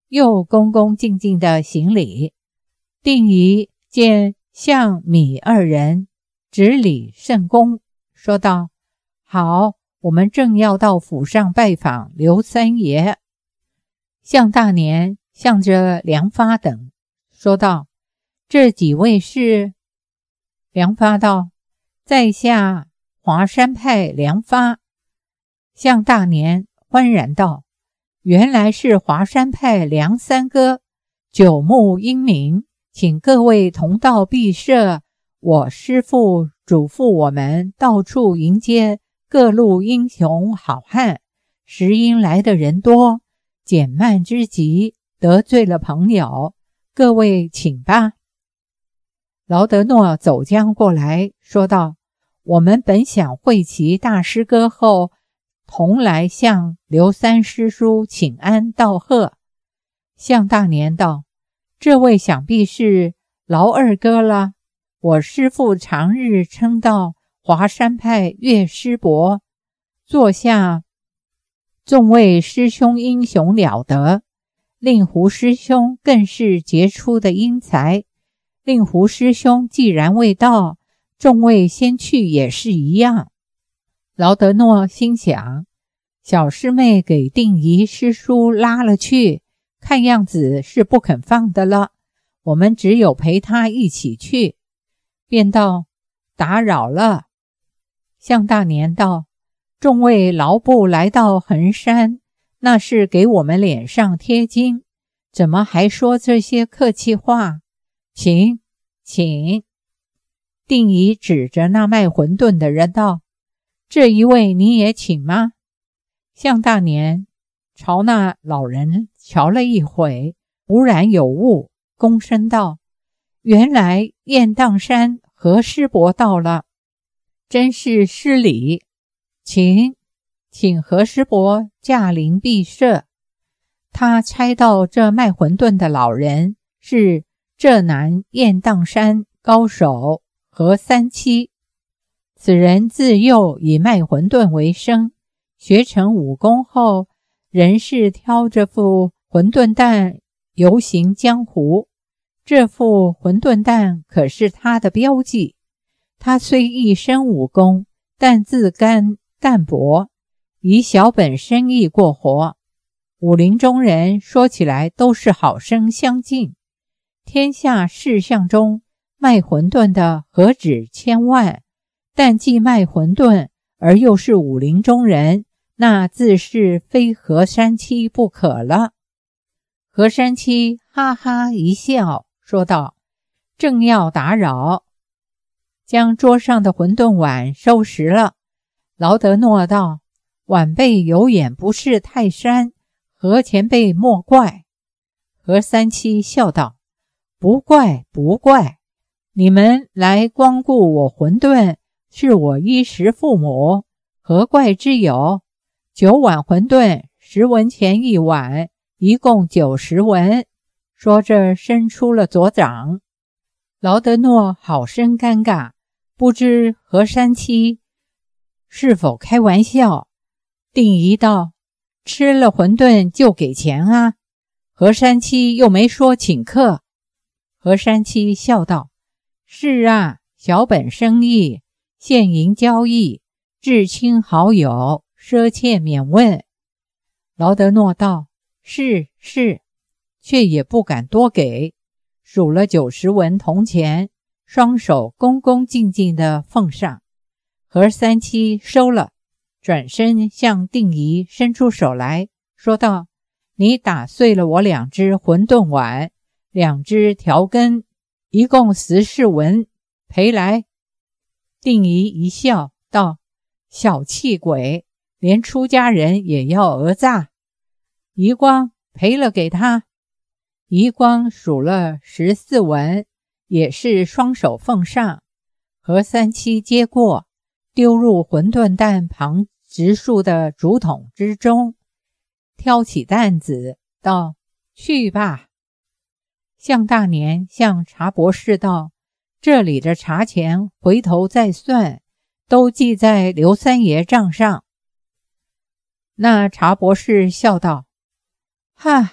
S1: 又恭恭敬敬地行礼。定仪见向米二人执礼甚恭，说道：好，我们正要到府上拜访刘三爷。向大年向着梁发等说道：这几位是？梁发道：在下华山派梁发。向大年欢然道：原来是华山派梁三哥，久慕英名，请各位同到敝社，我师父嘱咐我们到处迎接各路英雄好汉，实因来的人多，减慢之急，得罪了朋友，各位请吧。劳德诺走将过来说道：我们本想会齐大师哥后，同来向刘三师叔请安道贺。向大年道：这位想必是劳二哥了，我师父常日称道华山派岳师伯，坐下众位师兄英雄了得，令狐师兄更是杰出的英才，令狐师兄既然未到，众位先去也是一样。劳德诺心想，小师妹给定仪师叔拉了去，看样子是不肯放的了，我们只有陪他一起去，便道：打扰了。向大年道：众位劳部来到衡山，那是给我们脸上贴金，怎么还说这些客气话？请请。定仪指着那卖馄饨的人道：这一位你也请吗？向大年朝那老人瞧了一会，忽然有悟，躬身道：原来雁荡山何师伯到了，真是失礼，请请何师伯驾临敝社。他猜到这卖馄饨的老人是浙南雁荡山高手何三七，此人自幼以卖馄饨为生，学成武功后，仍是挑着副馄饨担游行江湖。这副馄饨担可是他的标记。他虽一身武功，但自甘淡泊，以小本生意过活。武林中人说起来都是好生相敬，天下事项中卖馄饨的何止千万，但既卖馄饨而又是武林中人，那自是非何三七不可了。何三七哈哈一笑，说道：正要打扰，将桌上的馄饨碗收拾了。劳德诺道：晚辈有眼不识泰山，何前辈莫怪。何三七笑道：不怪不怪，你们来光顾我馄饨，是我衣食父母，何怪之有？九碗馄饨十文钱一碗，一共九十文。说着伸出了左掌。劳德诺好生尴尬，不知何三七是否开玩笑。定仪道：吃了馄饨就给钱啊。何三七又没说请客。何三七笑道：是啊，小本生意，现银交易，至亲好友，赊欠免问。劳德诺道：是是，却也不敢多给，数了九十文铜钱，双手恭恭敬敬地奉上。何三七收了，转身向定仪伸出手来，说道：你打碎了我两只馄饨碗，两只调羹，一共十四文，赔来。定仪一笑道：小气鬼，连出家人也要讹诈。移光赔了给他。移光数了十四文，也是双手奉上。何三七接过，丢入馄饨担旁植树的竹筒之中，挑起担子道：去吧。向大年向茶博士道：这里的茶钱回头再算，都记在刘三爷账上。那茶博士笑道：哈，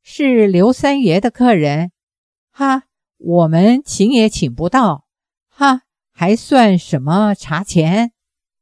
S1: 是刘三爷的客人。哈，我们请也请不到，哈，还算什么茶钱？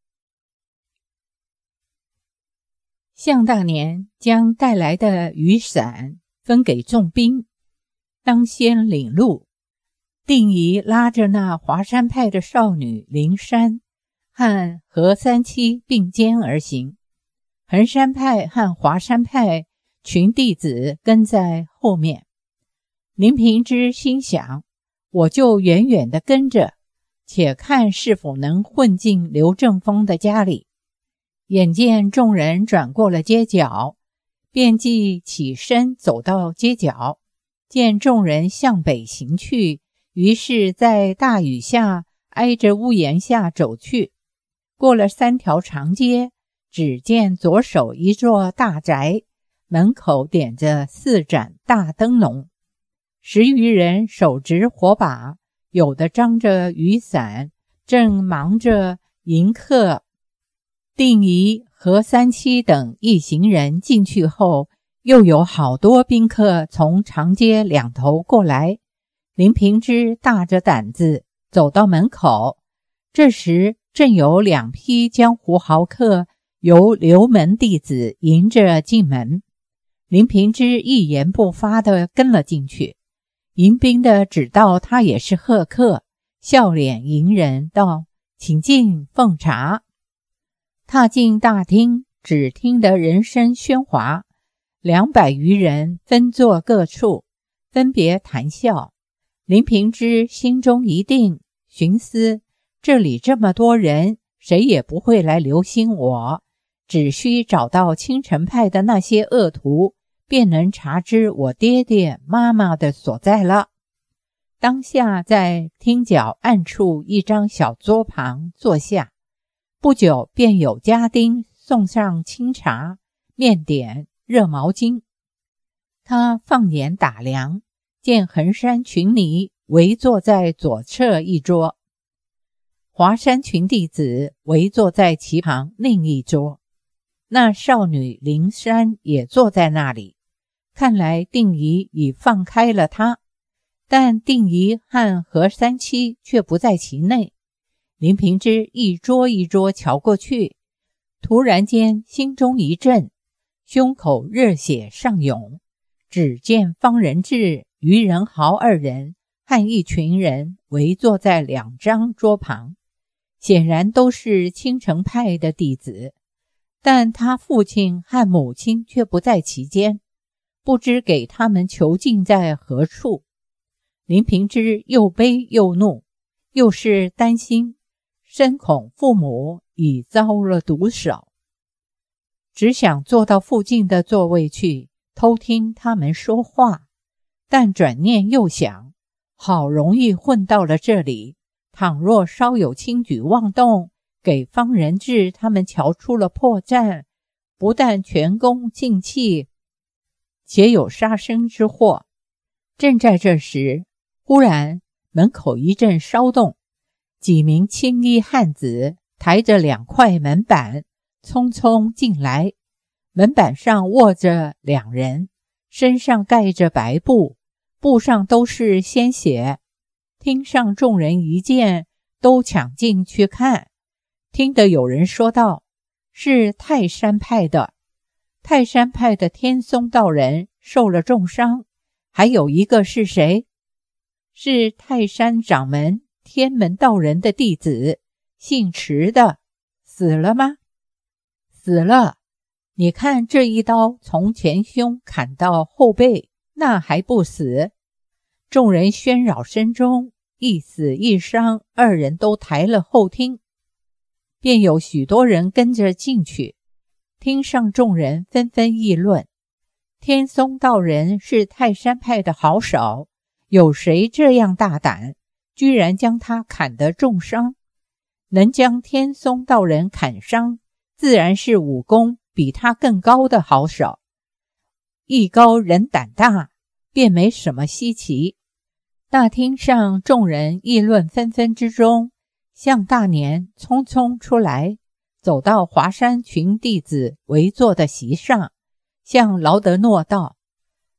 S1: 向大年将带来的雨伞分给众兵，当先领路。定仪拉着那华山派的少女灵山和何三七并肩而行，衡山派和华山派群弟子跟在后面。林平之心想，我就远远地跟着，且看是否能混进刘正风的家里。眼见众人转过了街角，便即起身走到街角，见众人向北行去，于是在大雨下挨着屋檐下走去。过了三条长街，只见左手一座大宅，门口点着四盏大灯笼，十余人手执火把，有的张着雨伞，正忙着迎客。定仪、何三七等一行人进去后，又有好多宾客从长街两头过来。林平之大着胆子走到门口，这时正有两批江湖豪客由刘门弟子迎着进门。林平之一言不发地跟了进去，迎宾的只道他也是贺客，笑脸迎人道：请进奉茶。踏进大厅，只听得人声喧哗，两百余人分坐各处，分别谈笑。林平之心中一定，寻思这里这么多人，谁也不会来留心我，只需找到青城派的那些恶徒，便能查知我爹爹妈妈的所在了。当下在厅角暗处一张小桌旁坐下，不久便有家丁送上清茶、面点、热毛巾。他放眼打量，见衡山群尼围坐在左侧一桌，华山群弟子围坐在其旁另一桌，那少女灵山也坐在那里。看来定仪已放开了他，但定仪和何三七却不在其内。林平之一桌一桌瞧过去，突然间心中一震，胸口热血上涌。只见方仁志、于仁豪二人和一群人围坐在两张桌旁，显然都是青城派的弟子，但他父亲和母亲却不在其间，不知给他们囚禁在何处。林平之又悲又怒，又是担心深恐父母已遭了毒手，只想坐到附近的座位去偷听他们说话。但转念又想，好容易混到了这里，倘若稍有轻举妄动，给方仁志他们瞧出了破绽，不但全功尽弃，且有杀身之祸。正在这时，忽然门口一阵骚动，几名青衣汉子抬着两块门板匆匆进来，门板上卧着两人，身上盖着白布，布上都是鲜血。厅上众人一见，都抢进去看，听得有人说道：是泰山派的。泰山派的天松道人受了重伤，还有一个是谁？是泰山掌门天门道人的弟子，姓池的，死了吗？死了。你看这一刀从前胸砍到后背，那还不死？众人喧扰声中，一死一伤二人都抬了后厅，便有许多人跟着进去。厅上众人纷纷议论，天松道人是泰山派的好手，有谁这样大胆，居然将他砍得重伤？能将天松道人砍伤，自然是武功比他更高的好手。艺高人胆大，便没什么稀奇。大厅上众人议论纷纷之中，向大年匆匆出来，走到华山群弟子围坐的席上，向劳德诺道：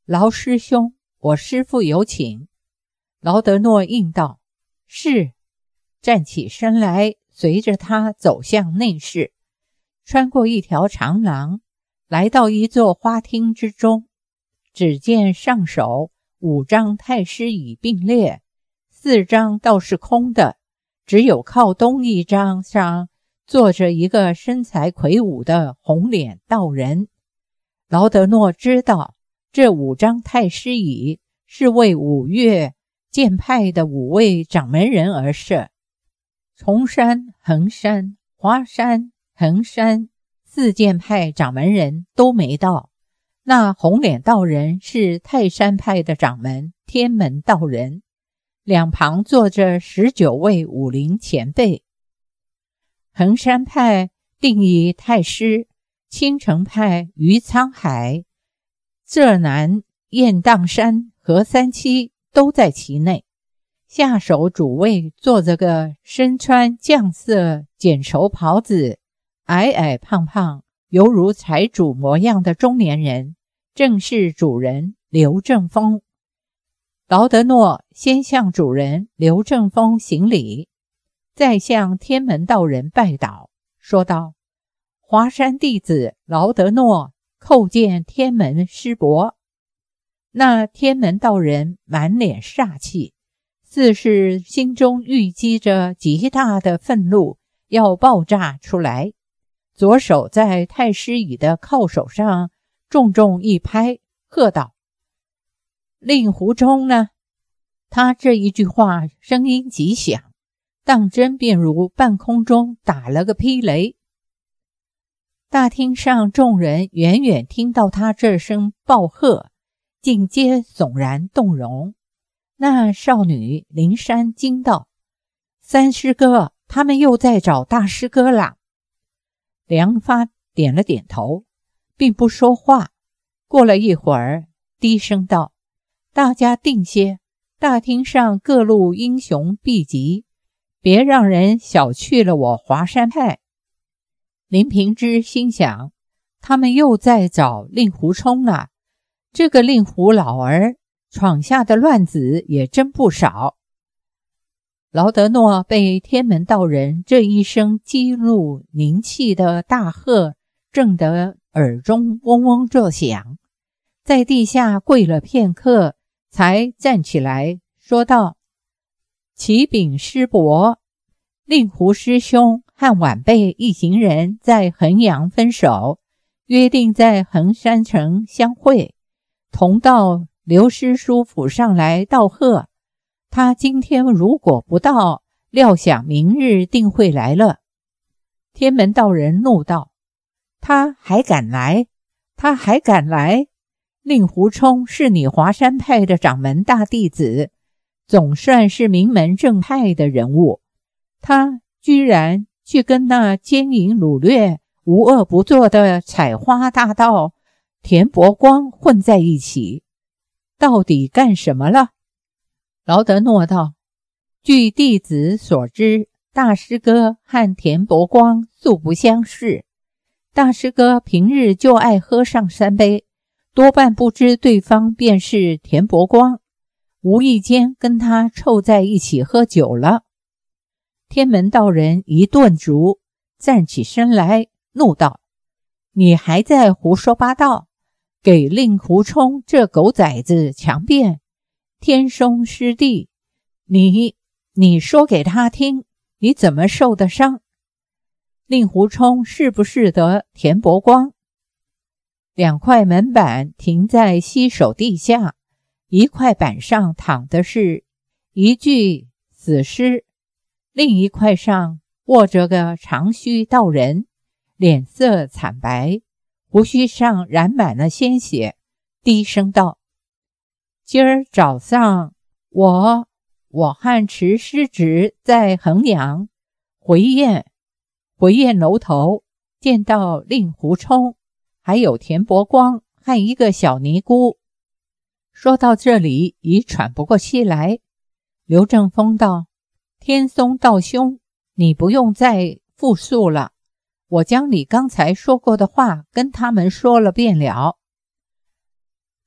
S1: 劳师兄，我师父有请。”劳德诺应道：“是。”站起身来，随着他走向内室，穿过一条长廊，来到一座花厅之中。只见上首五张太师椅并列，四张倒是空的，只有靠东一张上坐着一个身材魁梧的红脸道人。劳德诺知道这五张太师椅是为五岳剑派的五位掌门人而设。崇山、衡山、华山、衡山四剑派掌门人都没到。那红脸道人是泰山派的掌门天门道人，两旁坐着十九位武林前辈。衡山派定以太师，青城派于沧海、浙南雁荡山和三七都在其内。下手主位坐着个身穿绛色剪绸袍子，矮矮胖胖犹如财主模样的中年人，正是主人刘正风。劳德诺先向主人刘正风行礼，再向天门道人拜倒，说道：“华山弟子劳德诺叩见天门师伯。”那天门道人满脸煞气，似是心中郁积着极大的愤怒要爆炸出来，左手在太师椅的靠手上重重一拍，喝道：“令狐冲呢？”他这一句话声音极响，当真便如半空中打了个霹雷。大厅上众人远远听到他这声暴喝，尽皆悚然动容。那少女灵山惊道：“三师哥，他们又在找大师哥啦。”梁发点了点头，并不说话。过了一会儿，低声道：“大家定些，大厅上各路英雄毕集，别让人小觑了我华山派。”林平之心想，他们又在找令狐冲了，这个令狐老儿闯下的乱子也真不少。劳德诺被天门道人这一声激怒凝气的大喝震得耳中嗡嗡作响，在地下跪了片刻，才站起来说道：“启禀师伯，令狐师兄和晚辈一行人在衡阳分手，约定在衡山城相会，同到刘师叔府上来道贺。他今天如果不到，料想明日定会来了。”天门道人怒道：“他还敢来？他还敢来？令狐冲是你华山派的掌门大弟子，总算是名门正派的人物，他居然去跟那奸淫掳掠、无恶不作的采花大盗田伯光混在一起，到底干什么了？”劳德诺道：“据弟子所知，大师哥和田伯光素不相识，大师哥平日就爱喝上三杯，多半不知对方便是田伯光，无意间跟他凑在一起喝酒了。”天门道人一顿足，站起身来怒道：“你还在胡说八道，给令狐冲这狗崽子强辩，天松师弟，你你说给他听，你怎么受的伤？令狐冲是不是得田伯光？”两块门板停在西首地下，一块板上躺的是一具死尸，另一块上卧着个长须道人，脸色惨白，胡须上染满了鲜血，低声道：“今儿早上我我和池师侄在衡阳回雁回雁楼头见到令狐冲，还有田伯光和一个小尼姑。”说到这里已喘不过气来。刘正风道：“天松道兄，你不用再复述了，我将你刚才说过的话跟他们说了便了。”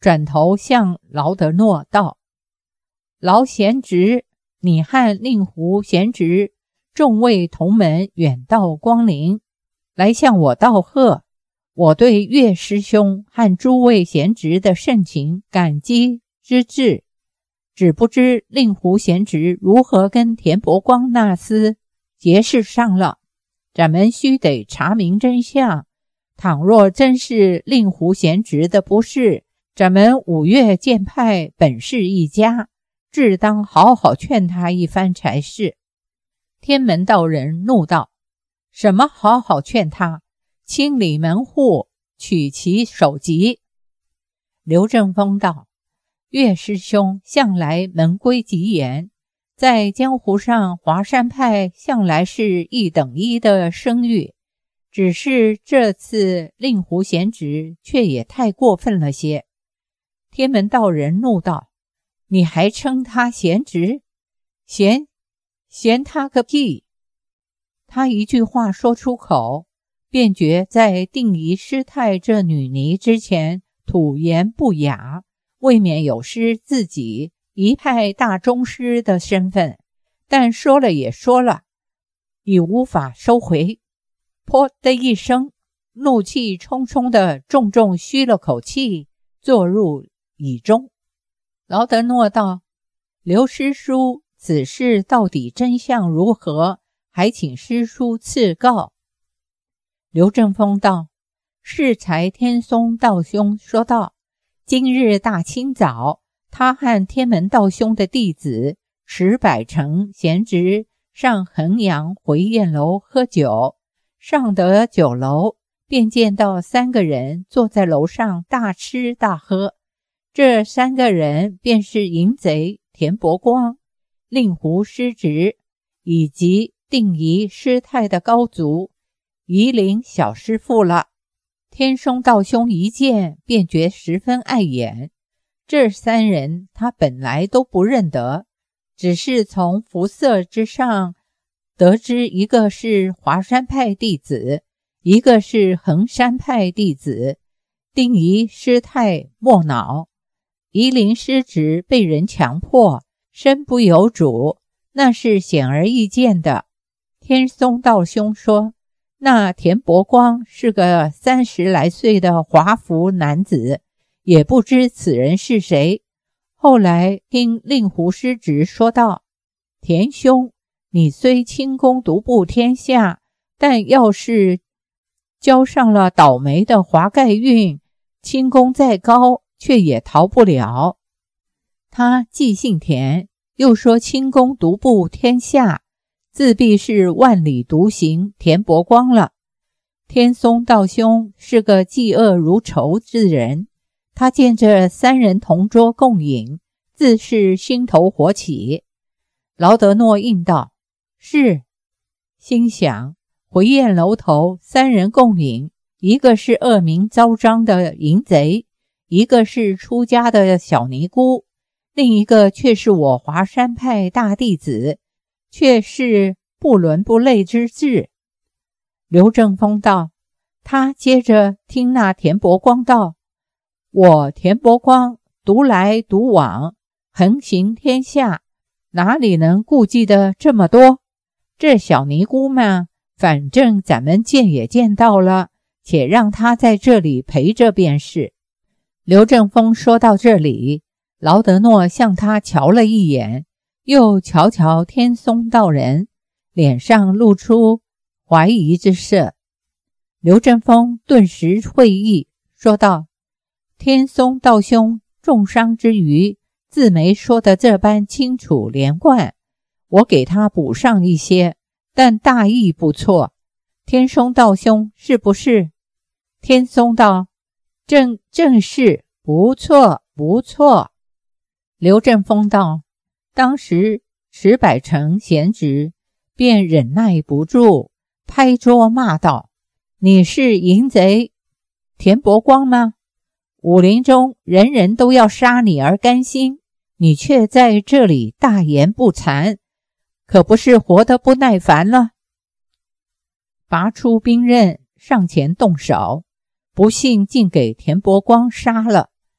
S1: 转头向劳德诺道：劳贤侄，你和令狐贤侄众位同门远道光临，来向我道贺。我对岳师兄和诸位贤侄的盛情感激之至，只不知令狐贤侄如何跟田伯光那厮结识上了，咱们须得查明真相。倘若真是令狐贤侄的不是，咱们五岳剑派本是一家，自当好好劝他一番才是。天门道人怒道：什么好好劝他？清理门户，取其首级。刘正风道：岳师兄向来门规极严，在江湖上华山派向来是一等一的声誉，只是这次令狐贤侄却也太过分了些。天门道人怒道：你还称他贤侄？贤贤他个屁！他一句话说出口，便觉在定仪师太这女尼之前吐言不雅，未免有失自己一派大宗师的身份，但说了也说了，已无法收回。噗的一声，怒气冲冲地重重吁了口气，坐入椅中。劳德诺道：刘师叔，此事到底真相如何？还请师叔赐告。刘正风道：适才天松道兄说道，今日大清早，他和天门道兄的弟子石百成贤侄上衡阳回宴楼喝酒，上得酒楼，便见到三个人坐在楼上大吃大喝。这三个人便是淫贼田伯光、令狐师侄以及定仪师太的高足夷陵小师父了。天松道兄一见便觉十分碍眼，这三人他本来都不认得，只是从肤色之上得知一个是华山派弟子，一个是衡山派弟子。定仪师太莫恼，夷陵师侄被人强迫，身不由主，那是显而易见的。天松道兄说，那田伯光是个三十来岁的华服男子，也不知此人是谁。后来听令狐师侄说道：田兄，你虽轻功独步天下，但要是交上了倒霉的华盖运，轻功再高却也逃不了。他既姓田，又说轻功独步天下，自必是万里独行田伯光了。天松道兄是个嫉恶如仇之人，他见这三人同桌共饮，自是心头火起。劳德诺应道：是。心想回宴楼头三人共饮，一个是恶名昭彰的淫贼，一个是出家的小尼姑，另一个却是我华山派大弟子，却是不伦不类之至。刘正风道：他接着听那田伯光道：我田伯光独来独往，横行天下，哪里能顾忌的这么多？这小尼姑嘛，反正咱们见也见到了，且让他在这里陪着便是。刘正风说到这里，劳德诺向他瞧了一眼，又瞧瞧天松道人，脸上露出怀疑之色。刘正风顿时会意，说道：天松道兄重伤之余，自没说得这般清楚连贯，我给他补上一些，但大意不错。天松道兄是不是？天松道：正正是，不错不错。刘正风道：当时石百成贤侄便忍耐不住，拍桌骂道：你是淫贼田伯光吗？武林中人人都要杀你而甘心，你却在这里大言不惭，可不是活得不耐烦了？拔出兵刃上前动手，不幸竟给田伯光杀了。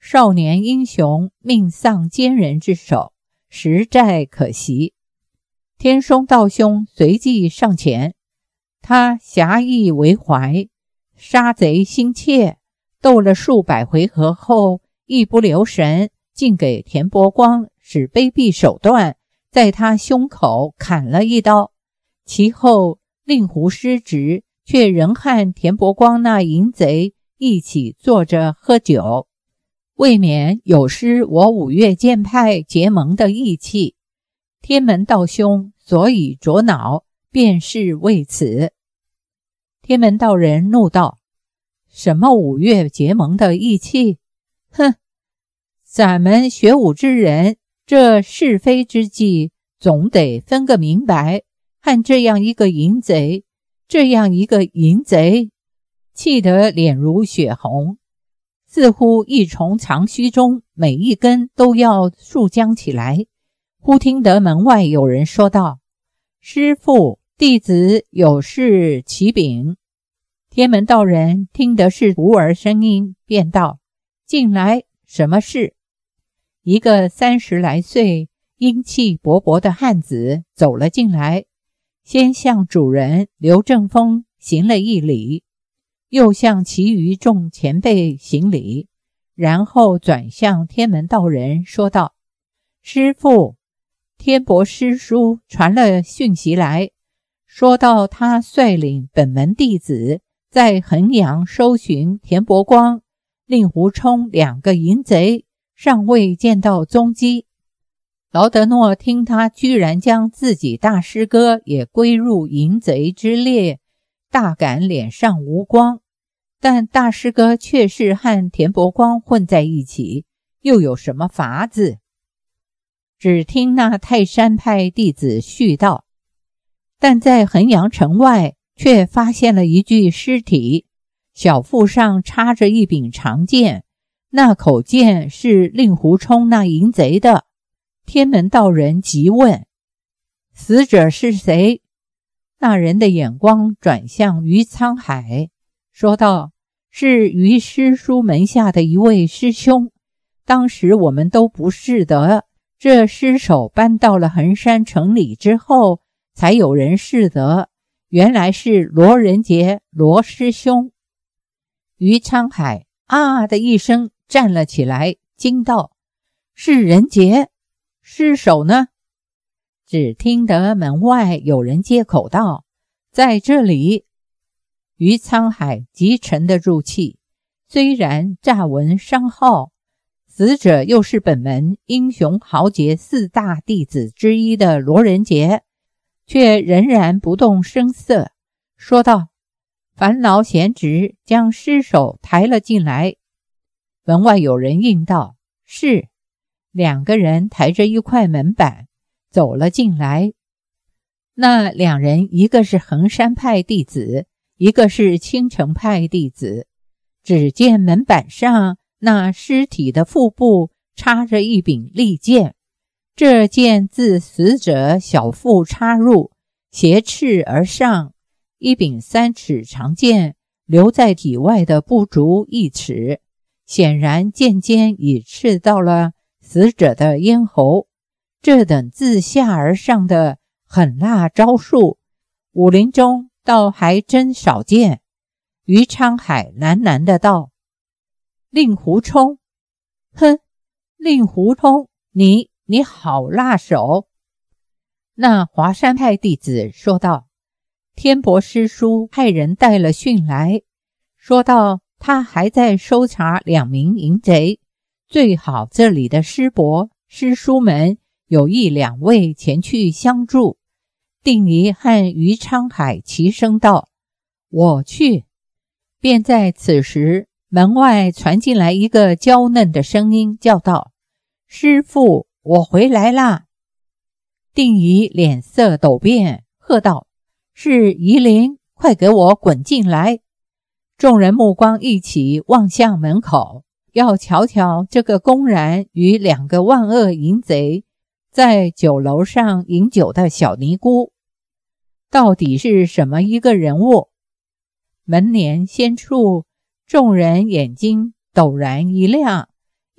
S1: 少年英雄命丧奸人之手，实在可惜。天松道兄随即上前，他侠义为怀，杀贼心切，斗了数百回合后，一不留神竟给田伯光使卑鄙手段在他胸口砍了一刀。其后令狐失职，却仍和田伯光那淫贼一起坐着喝酒，未免有失我五岳剑派结盟的义气。天门道兄所以着恼，便是为此。天门道人怒道：什么五岳结盟的义气？哼！咱们学武之人，这是非之际总得分个明白。和这样一个淫贼，这样一个淫贼，气得脸如血红，似乎一重长须中每一根都要竖僵起来。忽听得门外有人说道：师父，弟子有事启禀。天门道人听得是徒儿声音，便道：进来，什么事？一个三十来岁英气勃勃的汉子走了进来，先向主人刘正风行了一礼，又向其余众前辈行礼，然后转向天门道人说道：师父，天伯师叔传了讯息来，说到他率领本门弟子在衡阳搜寻田伯光、令狐冲两个淫贼，尚未见到踪迹。劳德诺听他居然将自己大师哥也归入淫贼之列，大感脸上无光，但大师哥却是和田伯光混在一起，又有什么法子？只听那泰山派弟子续道：但在衡阳城外却发现了一具尸体，小腹上插着一柄长剑，那口剑是令狐冲那淫贼的。天门道人急问：死者是谁？那人的眼光转向于沧海，说道：是于师叔门下的一位师兄，当时我们都不识得，这尸首搬到了衡山城里之后，才有人识得，原来是罗仁杰罗师兄。于沧海啊的一声站了起来，惊道：是仁杰？尸首呢？只听得门外有人接口道：在这里。于沧海急沉得住气，虽然乍闻伤号，死者又是本门英雄豪杰四大弟子之一的罗仁杰，却仍然不动声色，说道：烦劳贤侄将尸首抬了进来。门外有人应道：是。两个人抬着一块门板走了进来。那两人一个是衡山派弟子，一个是青城派弟子。只见门板上那尸体的腹部插着一柄利剑，这剑自死者小腹插入，斜刺而上，一柄三尺长剑留在体外的不足一尺，显然剑尖已刺到了死者的咽喉。这等自下而上的狠辣招数，武林中倒还真少见。于沧海喃喃的道：令狐冲？哼，令狐冲，你你好辣手。那华山派弟子说道：天伯师叔派人带了讯来，说道他还在搜查两名淫贼，最好这里的师伯师叔们有一两位前去相助。定仪和于沧海齐声道：我去。便在此时，门外传进来一个娇嫩的声音，叫道：师父，我回来啦。定仪脸色陡变，喝道：是夷陵，快给我滚进来。众人目光一起望向门口，要瞧瞧这个公然与两个万恶淫贼在酒楼上饮酒的小尼姑到底是什么一个人物。门帘掀处，众人眼睛陡然一亮，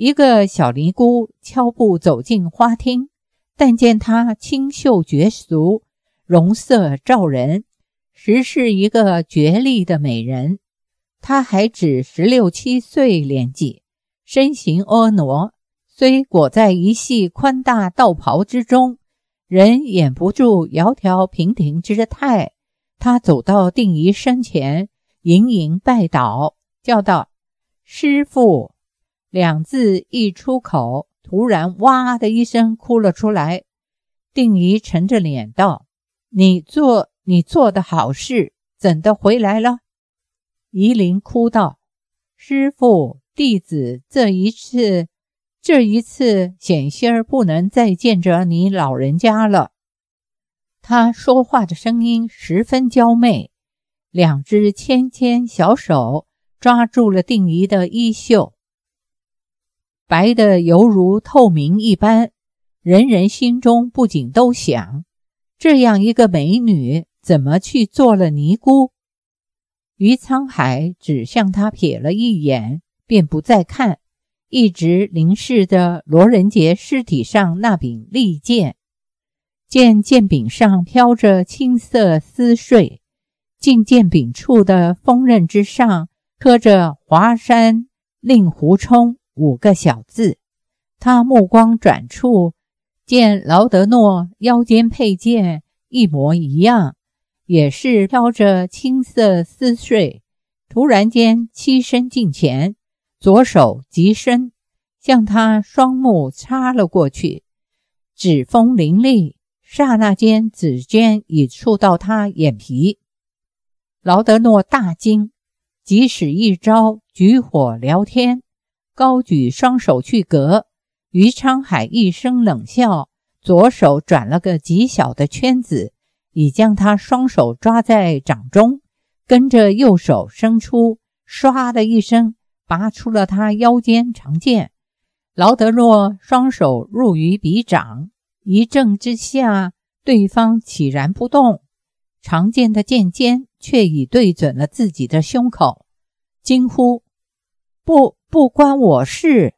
S1: 一个小尼姑悄步走进花厅，但见她清秀绝俗，容色照人，实是一个绝丽的美人。她还只十六七岁年纪，身形婀娜，虽裹在一系宽大道袍之中，人掩不住窈窕娉婷之态。她走到定仪身前，盈盈拜倒，叫道：师父。两字一出口，突然哇的一声哭了出来。定仪沉着脸道：你做你做的好事，怎的回来了？夷陵哭道：师父，弟子这一次这一次险些儿不能再见着你老人家了。他说话的声音十分娇媚，两只纤纤小手抓住了定仪的衣袖，白得犹如透明一般，人人心中不仅都想，这样一个美女怎么去做了尼姑？于沧海只向他瞥了一眼，便不再看，一直凝视着罗仁杰尸体上那柄利剑。见剑柄上飘着青色丝穗，近剑柄处的锋刃之上刻着华山令狐冲五个小字。他目光转处，见劳德诺腰间佩剑一模一样，也是飘着青色丝穗，突然间欺身近前，左手急伸，向他双目插了过去，指锋凌厉，刹那间指尖已触到他眼皮。劳德诺大惊，即使一招举火燎天，高举双手去格。于沧海一声冷笑，左手转了个极小的圈子，已将他双手抓在掌中，跟着右手伸出，唰的一声拔出了他腰间长剑。劳德诺双手入于彼掌，一正之下，对方起然不动，长剑的剑尖却已对准了自己的胸口，惊呼：不不关我事。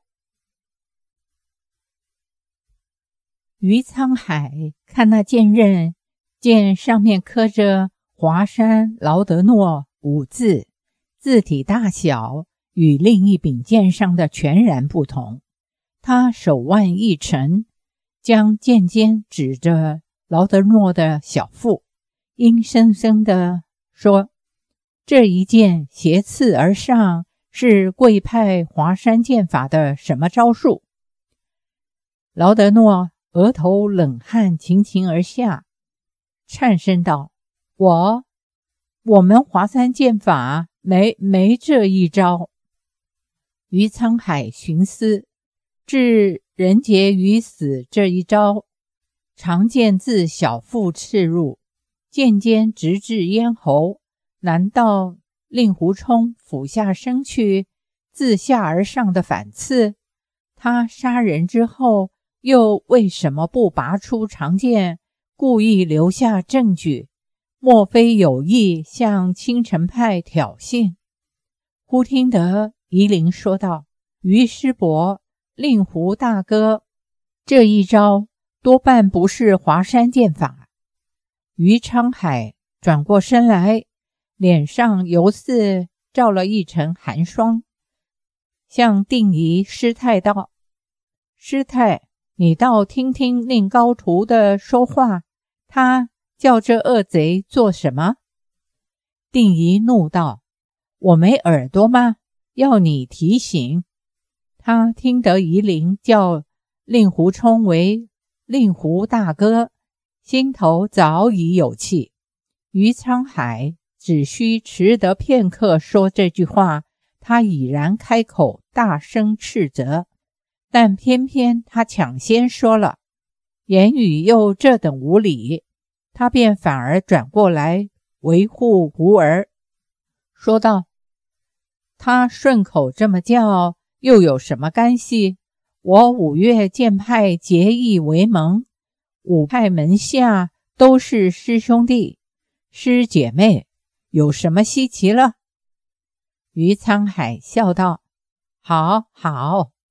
S1: 于沧海看那剑刃，剑上面刻着华山劳德诺五字，字体大小与另一柄剑上的全然不同。他手腕一沉，将剑尖指着劳德诺的小腹，阴森森地说：这一剑斜刺而上，是贵派华山剑法的什么招数？劳德诺额头冷汗勤勤而下，颤声道：我我们华山剑法没没这一招。于沧海寻思，置人杰于死这一招，长剑自小腹刺入，剑尖直至咽喉，难道令狐冲俯下身去，自下而上的反刺？他杀人之后又为什么不拔出长剑，故意留下证据？莫非有意向青城派挑衅？忽听得夷陵说道：于师伯，令狐大哥，这一招多半不是华山剑法。于沧海转过身来，脸上犹似罩了一层寒霜，向定仪师太道：师太，你倒听听令高徒的说话，他叫这恶贼做什么？定仪怒道：我没耳朵吗？要你提醒。他听得夷陵叫令狐冲为令狐大哥，心头早已有气。于沧海只需迟得片刻说这句话，他已然开口大声斥责，但偏偏他抢先说了，言语又这等无礼，他便反而转过来维护胡儿，说道：他顺口这么叫又有什么干系？我五岳剑派结义为盟，五派门下都是师兄弟师姐妹，有什么稀奇了？于沧海笑道：好好，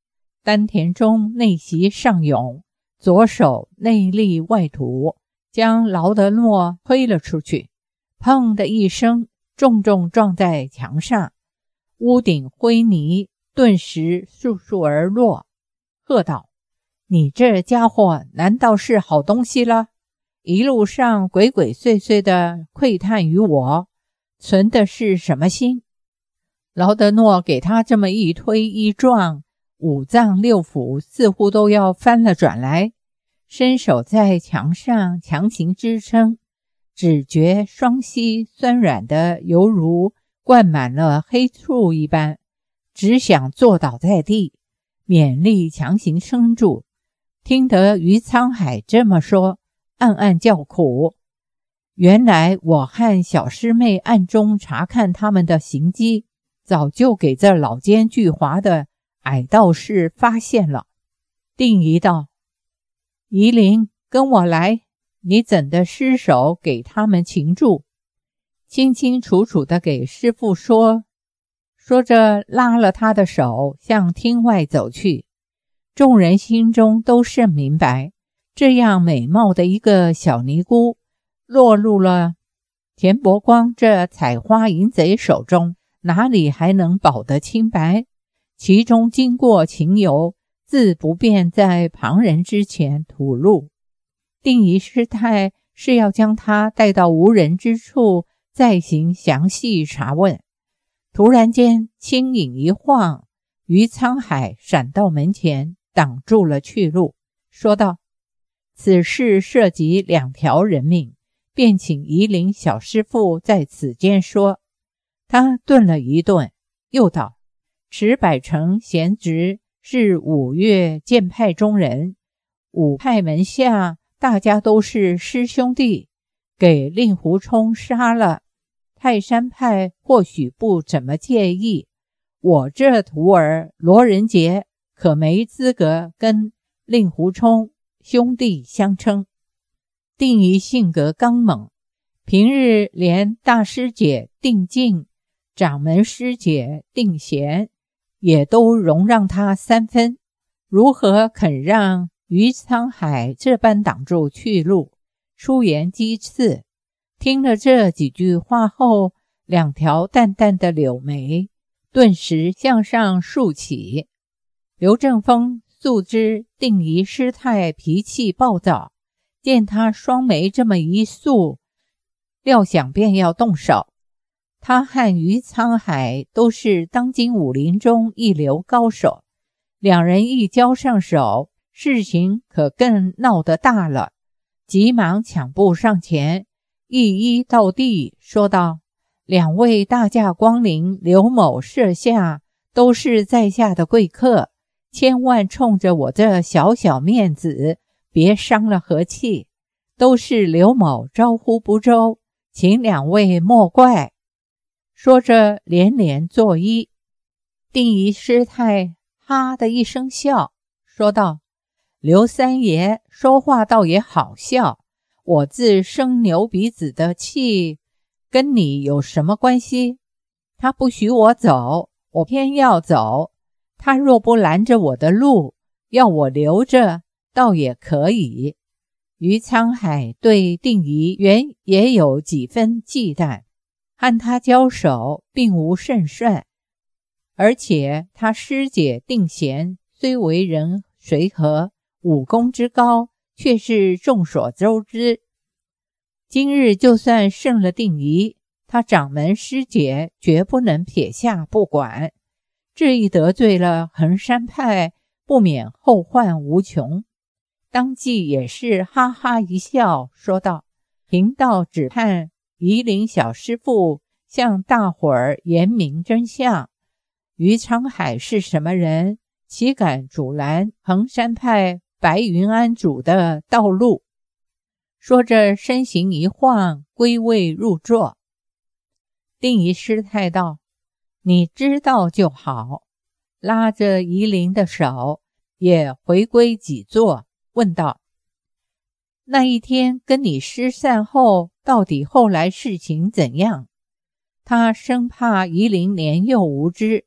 S1: 丹田中内息上涌，左手内力外吐，将劳德诺推了出去，砰的一声，重重撞在墙上，屋顶灰泥顿时簌簌而落，喝道：你这家伙难道是好东西了？一路上鬼鬼祟祟地窥探于我，存的是什么心？劳德诺给他这么一推一撞，五脏六腑似乎都要翻了转来，伸手在墙上强行支撑，只觉双膝酸软的犹如灌满了黑醋一般，只想坐倒在地，勉力强行撑住。听得于沧海这么说，暗暗叫苦。原来我和小师妹暗中查看他们的行迹，早就给这老奸巨猾的矮道士发现了。定仪道：夷陵，跟我来，你怎的失手给他们擒住？清清楚楚地给师父说。说着拉了他的手向厅外走去。众人心中都甚明白，这样美貌的一个小尼姑落入了田伯光这采花淫贼手中，哪里还能保得清白？其中经过情由，自不便在旁人之前吐露。定仪师太是要将他带到无人之处，再行详细查问。突然间轻影一晃，于沧海闪到门前，挡住了去路，说道：此事涉及两条人命，便请夷陵小师父在此间说。他顿了一顿，又道：池百成贤侄是五岳剑派中人，五派门下大家都是师兄弟，给令狐冲杀了，泰山派或许不怎么介意，我这徒儿罗仁杰可没资格跟令狐冲兄弟相称。定仪性格刚猛，平日连大师姐定静、掌门师姐定贤也都容让他三分，如何肯让于沧海这般挡住去路，出言讥刺？听了这几句话后，两条淡淡的柳眉顿时向上竖起。刘正风素知定仪师太脾气暴躁，见他双眉这么一竖，料想便要动手。他和于沧海都是当今武林中一流高手，两人一交上手，事情可更闹得大了。急忙抢步上前，一一到地，说道：两位大驾光临刘某舍下，都是在下的贵客，千万冲着我这小小面子，别伤了和气，都是刘某招呼不周，请两位莫怪。说着连连作揖。定仪师太哈的一声笑，说道：刘三爷说话倒也好笑，我自生牛鼻子的气跟你有什么关系？他不许我走，我偏要走，他若不拦着我的路，要我留着倒也可以。于沧海对定仪原也有几分忌惮，和他交手并无胜算，而且他师姐定贤虽为人随和，武功之高却是众所周知。今日就算胜了定仪，他掌门师姐绝不能撇下不管，这一得罪了衡山派，不免后患无穷。当即也是哈哈一笑，说道：贫道只盼夷陵小师父向大伙儿言明真相，于沧海是什么人，岂敢阻拦衡山派白云庵主的道路？说着身形一晃，归位入座。定仪师太道：你知道就好，拉着夷陵的手也回归己座，问道：那一天跟你失散后，到底后来事情怎样？他生怕夷陵年幼无知，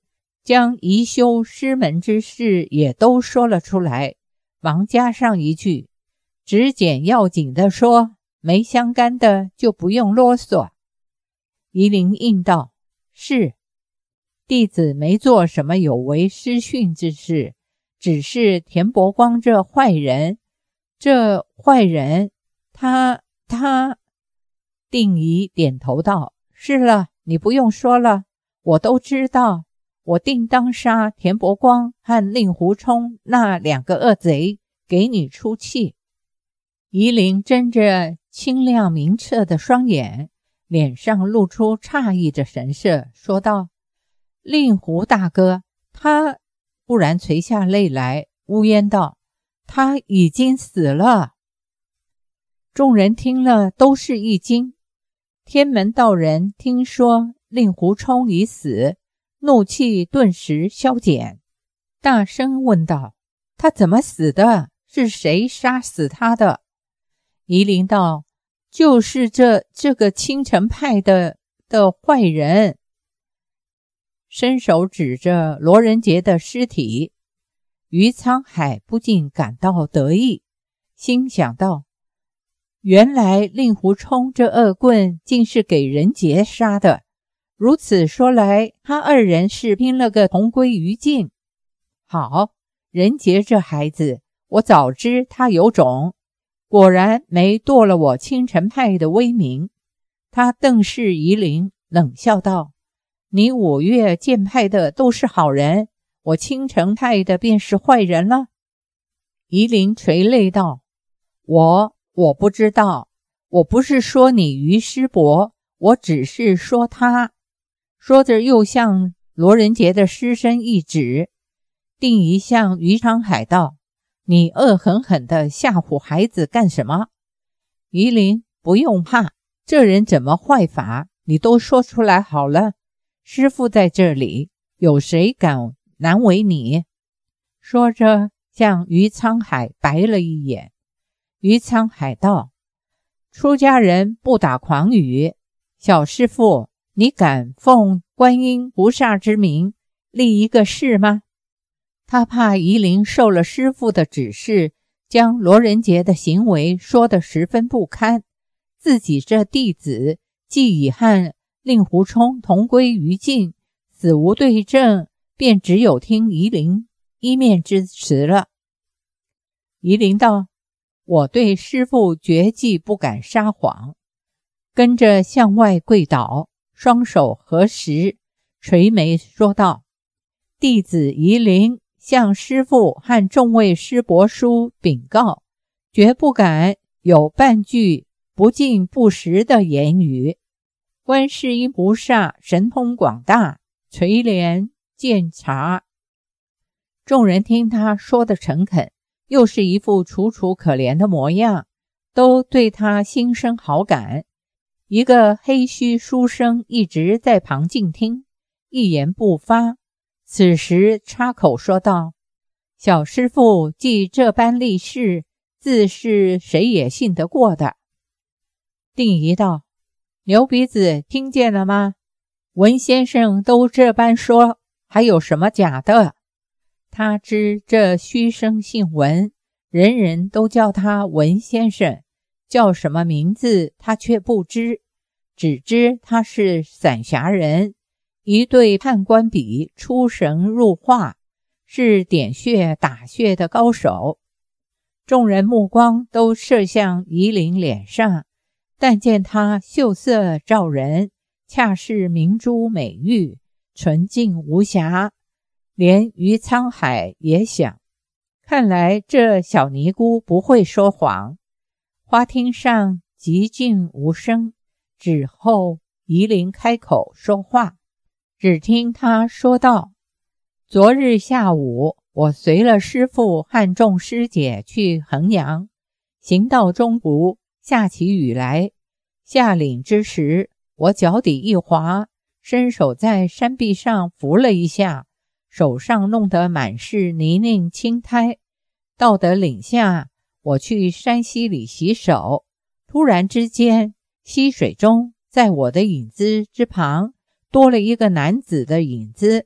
S1: 将宜修师门之事也都说了出来，忙加上一句，只简要紧的说，没相干的就不用啰嗦。夷陵应道，是，弟子没做什么有违师训之事，只是田伯光这坏人，这坏人，他他……定仪点头道，是了，你不用说了，我都知道，我定当杀田伯光和令狐冲那两个恶贼，给你出气。夷陵睁着清亮明澈的双眼，脸上露出诧异的神色，说道，令狐大哥，他……忽然垂下泪来，呜咽道，他已经死了。众人听了都是一惊。天门道人听说令狐冲已死，怒气顿时消减，大声问道，他怎么死的？是谁杀死他的？夷陵道，就是这这个青城派的的坏人，伸手指着罗仁杰的尸体。于沧海不禁感到得意，心想道，原来令狐冲这恶棍竟是给仁杰杀的，如此说来，他二人是拼了个同归于尽。好，仁杰这孩子，我早知他有种，果然没堕了我青城派的威名。他瞪视夷陵，冷笑道，你五岳剑派的都是好人，我青城派的便是坏人了。夷陵垂泪道，我我不知道，我不是说你于师伯，我只是说他。说着又向罗仁杰的尸身一指。定仪向于沧海道，你恶狠狠地吓唬孩子干什么？夷陵，不用怕，这人怎么坏法，你都说出来好了。师父在这里，有谁敢难为你？说着向于沧海白了一眼。于沧海道，出家人不打诳语，小师父，你敢奉观音菩萨之名立一个誓吗？他怕夷陵受了师父的指示，将罗仁杰的行为说得十分不堪，自己这弟子既已和令狐冲同归于尽，死无对证，便只有听夷陵一面之词了。夷陵道，我对师父绝技不敢撒谎。跟着向外跪倒，双手合十，垂眉说道，弟子夷陵向师父和众位师伯叔禀告，绝不敢有半句不敬不实的言语。观世音菩萨神通广大，垂怜鉴察。众人听他说的诚恳，又是一副楚楚可怜的模样，都对他心生好感。一个黑须书生一直在旁静听，一言不发。此时插口说道，小师父既这般立誓，自是谁也信得过的。定仪道，牛鼻子听见了吗？文先生都这般说，还有什么假的？他知这虚生姓文，人人都叫他文先生，叫什么名字他却不知，只知他是散侠人，一对判官笔出神入化，是点穴打穴的高手。众人目光都射向夷陵脸上，但见他秀色照人，恰是明珠美玉，纯净无瑕。连于沧海也想，看来这小尼姑不会说谎。花厅上寂静无声，只后夷陵开口说话。只听他说道，昨日下午，我随了师父和众师姐去衡阳，行到中途，下起雨来。下岭之时，我脚底一滑，伸手在山壁上扶了一下，手上弄得满是泥泞青苔。到得岭下，我去山溪里洗手，突然之间，溪水中在我的影子之旁多了一个男子的影子，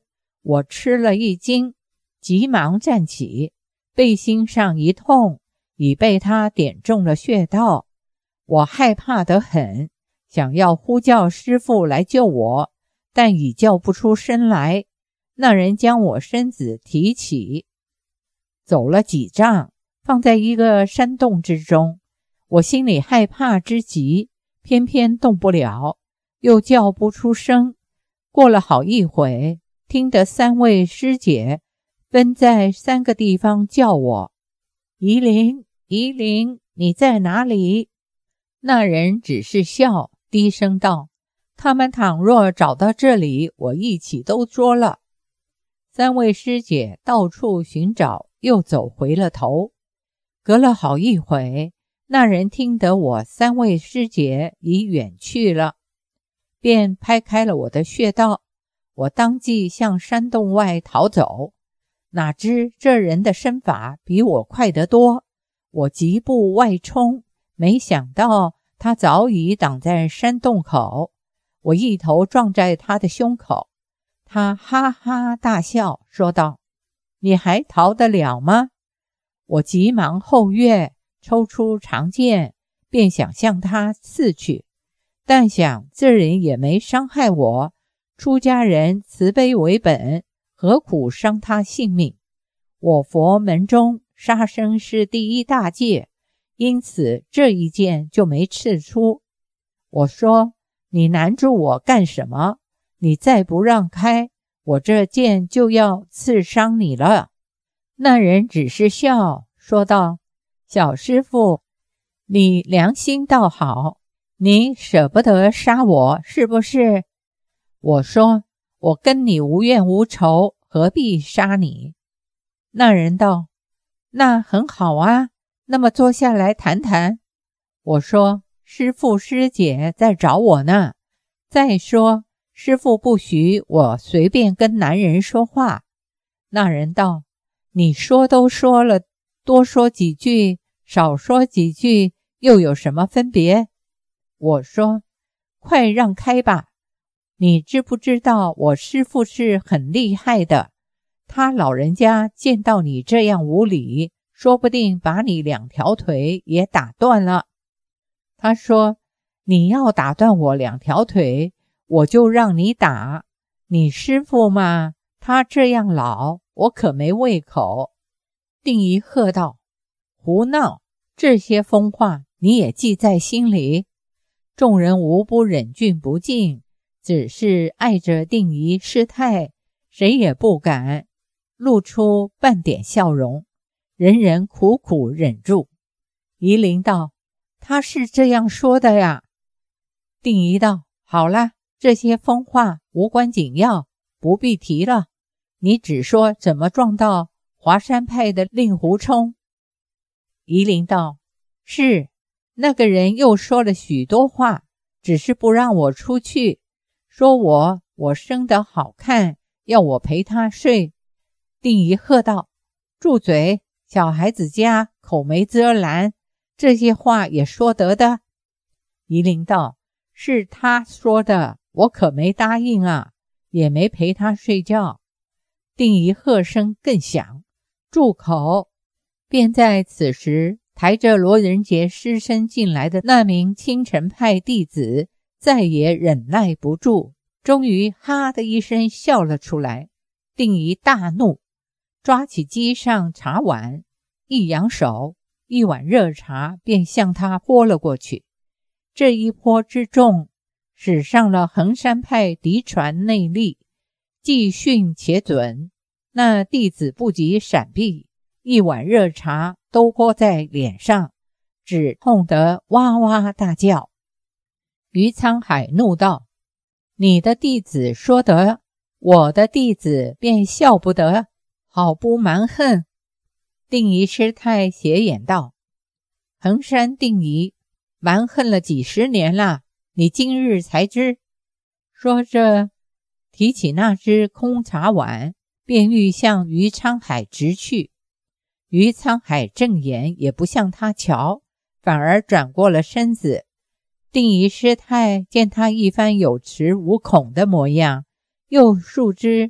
S1: 我吃了一惊，急忙站起，背心上一痛，已被他点中了穴道。我害怕得很，想要呼叫师父来救我，但已叫不出声来。那人将我身子提起，走了几丈，放在一个山洞之中。我心里害怕之极，偏偏动不了，又叫不出声。过了好一会，听得三位师姐分在三个地方叫我：夷陵，夷陵，你在哪里？那人只是笑，低声道：他们倘若找到这里，我一起都捉了。三位师姐到处寻找，又走回了头。隔了好一会，那人听得我三位师姐已远去了，便拍开了我的穴道。我当即向山洞外逃走，哪知这人的身法比我快得多。我急步外冲，没想到他早已挡在山洞口。我一头撞在他的胸口，他哈哈大笑，说道：你还逃得了吗？我急忙后跃，抽出长剑，便想向他刺去，但想这人也没伤害我，出家人慈悲为本，何苦伤他性命？我佛门中杀生是第一大戒，因此这一剑就没刺出。我说：你拦住我干什么？你再不让开，我这剑就要刺伤你了。那人只是笑，说道：小师父，你良心倒好，你舍不得杀我是不是？我说：我跟你无怨无仇，何必杀你？那人道：那很好啊，那么坐下来谈谈。我说：师父师姐在找我呢，再说师父不许我随便跟男人说话。那人道：你说都说了，多说几句少说几句又有什么分别？我说：快让开吧，你知不知道我师父是很厉害的，他老人家见到你这样无礼，说不定把你两条腿也打断了。他说：你要打断我两条腿，我就让你打。你师父嘛，他这样老，我可没胃口。定仪喝道：胡闹，这些疯话你也记在心里。众人无不忍俊不禁，只是碍着定仪失态，谁也不敢露出半点笑容，人人苦苦忍住。夷陵道：他是这样说的呀。定仪道：好了，这些疯话无关紧要，不必提了。你只说怎么撞到华山派的令狐冲。夷陵道：是，那个人又说了许多话，只是不让我出去，说我我生得好看，要我陪他睡。定仪喝道：住嘴，小孩子家口没遮拦，这些话也说得的。夷陵道：是他说的，我可没答应啊，也没陪他睡觉。定仪喝声更响，住口！便在此时，抬着罗仁杰尸身进来的那名青城派弟子再也忍耐不住，终于哈的一声笑了出来。定仪大怒，抓起机上茶碗，一扬手，一碗热茶便向他泼了过去。这一泼之重，使上了衡山派嫡传内力，既迅且准。那弟子不及闪避，一碗热茶都泼在脸上，只痛得哇哇大叫。于沧海怒道：你的弟子说得，我的弟子便笑不得，好不蛮横。定仪师太斜眼道：衡山定仪蛮横了几十年了，你今日才知。说着提起那只空茶碗，便欲向于沧海直去。于沧海正眼也不向他瞧，反而转过了身子。定仪师太见他一番有恃无恐的模样，又树枝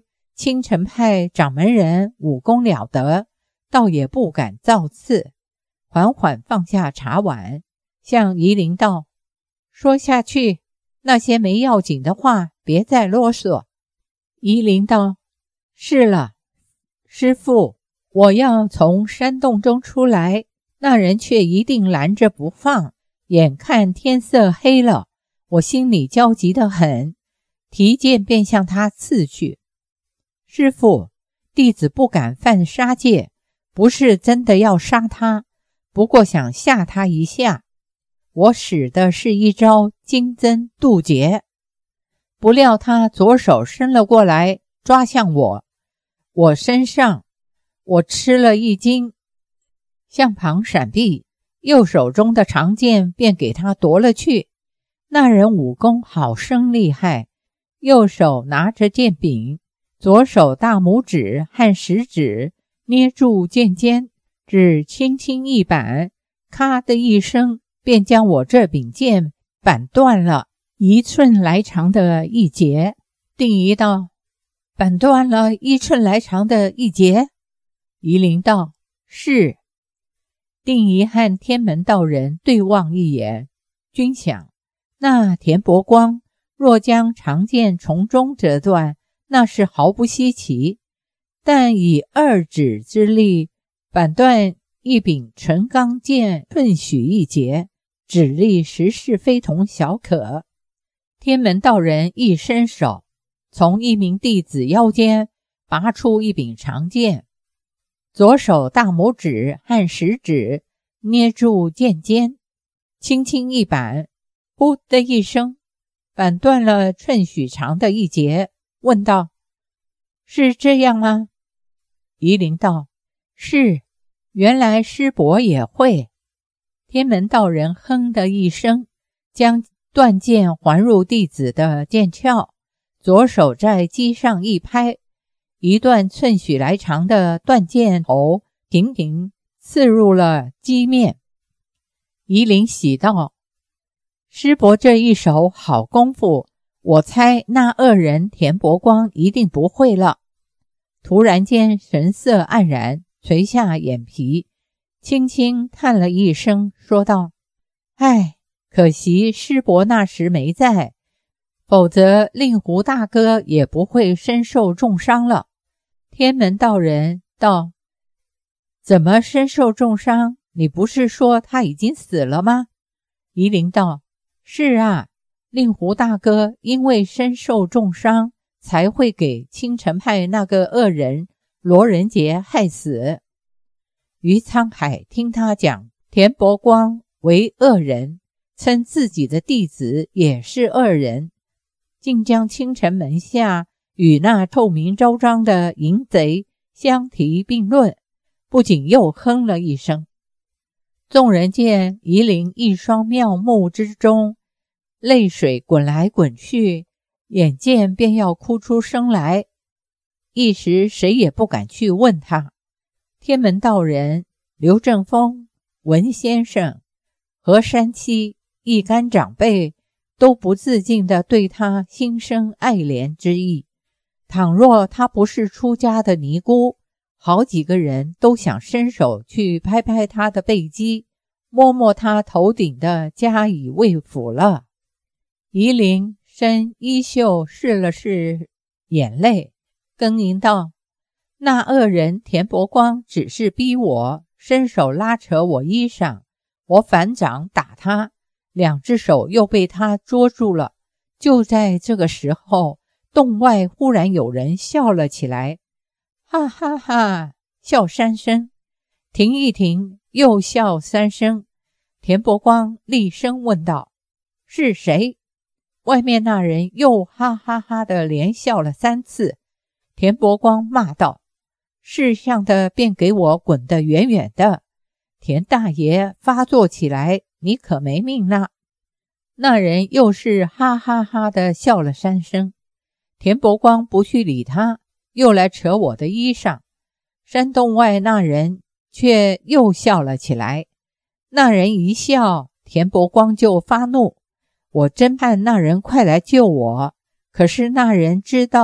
S1: 青城派掌门人武功了得，倒也不敢造次，缓缓放下茶碗，向夷陵道：说下去，那些没要紧的话别再啰嗦。夷陵道：是了，师父，我要从山洞中出来，那人却一定拦着不放，眼看天色黑了，我心里焦急得很，提剑便向他刺去。师父，弟子不敢犯杀戒，不是真的要杀他，不过想吓他一下。我使的是一招金针渡劫，不料他左手伸了过来，抓向我，我身上，我吃了一惊，向旁闪避，右手中的长剑便给他夺了去。那人武功好生厉害，右手拿着剑柄，左手大拇指和食指捏住剑尖，只轻轻一扳，咔的一声，便将我这柄剑扳断了一寸来长的一截。定仪道：扳断了一寸来长的一截？夷陵道：是。定仪和天门道人对望一眼，均想，那田伯光若将长剑从中折断，那是毫不稀奇，但以二指之力扳断一柄纯钢剑顿许一截，指力实是非同小可。天门道人一伸手，从一名弟子腰间拔出一柄长剑，左手大拇指和食指捏住剑尖，轻轻一扳，呼的一声，扳断了寸许长的一截，问道：是这样吗？夷陵道：是，原来师伯也会。天门道人哼的一声，将断剑还入弟子的剑鞘，左手在机上一拍，一段寸许来长的断剑头平平刺入了机面。夷陵喜道：师伯这一手好功夫，我猜那恶人田伯光一定不会了。突然间神色黯然，垂下眼皮，轻轻叹了一声，说道：唉，可惜师伯那时没在，否则令狐大哥也不会身受重伤了。天门道人道：怎么身受重伤？你不是说他已经死了吗？夷陵道：是啊，令狐大哥因为身受重伤，才会给青城派那个恶人罗仁杰害死。于沧海听他讲田伯光为恶人，称自己的弟子也是恶人，竟将青城门下与那臭名昭彰的淫贼相提并论，不仅又哼了一声。众人见夷陵一双妙目之中泪水滚来滚去，眼见便要哭出声来，一时谁也不敢去问他。天门道人、刘正风、文先生、何山七一干长辈都不自禁地对他心生爱怜之意。倘若他不是出家的尼姑，好几个人都想伸手去拍拍他的背肌，摸摸他头顶的加以慰抚了。夷陵伸衣袖拭了拭眼泪，更吟道：那恶人田伯光只是逼我，伸手拉扯我衣裳，我反掌打他，两只手又被他捉住了。就在这个时候，洞外忽然有人笑了起来，哈哈哈，笑三声，停一停，又笑三声。田伯光厉声问道：是谁？外面那人又哈哈哈的连笑了三次。田伯光骂道：识相的便给我滚得远远的，田大爷发作起来，你可没命了。那人又是哈哈哈的笑了三声。田伯光不去理他，又来扯我的衣裳。山洞外那人却又笑了起来。那人一笑，田伯光就发怒。我真盼那人快来救我，可是那人知道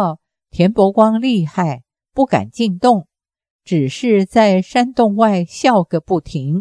S1: 田伯光厉害，不敢进洞，只是在山洞外笑个不停。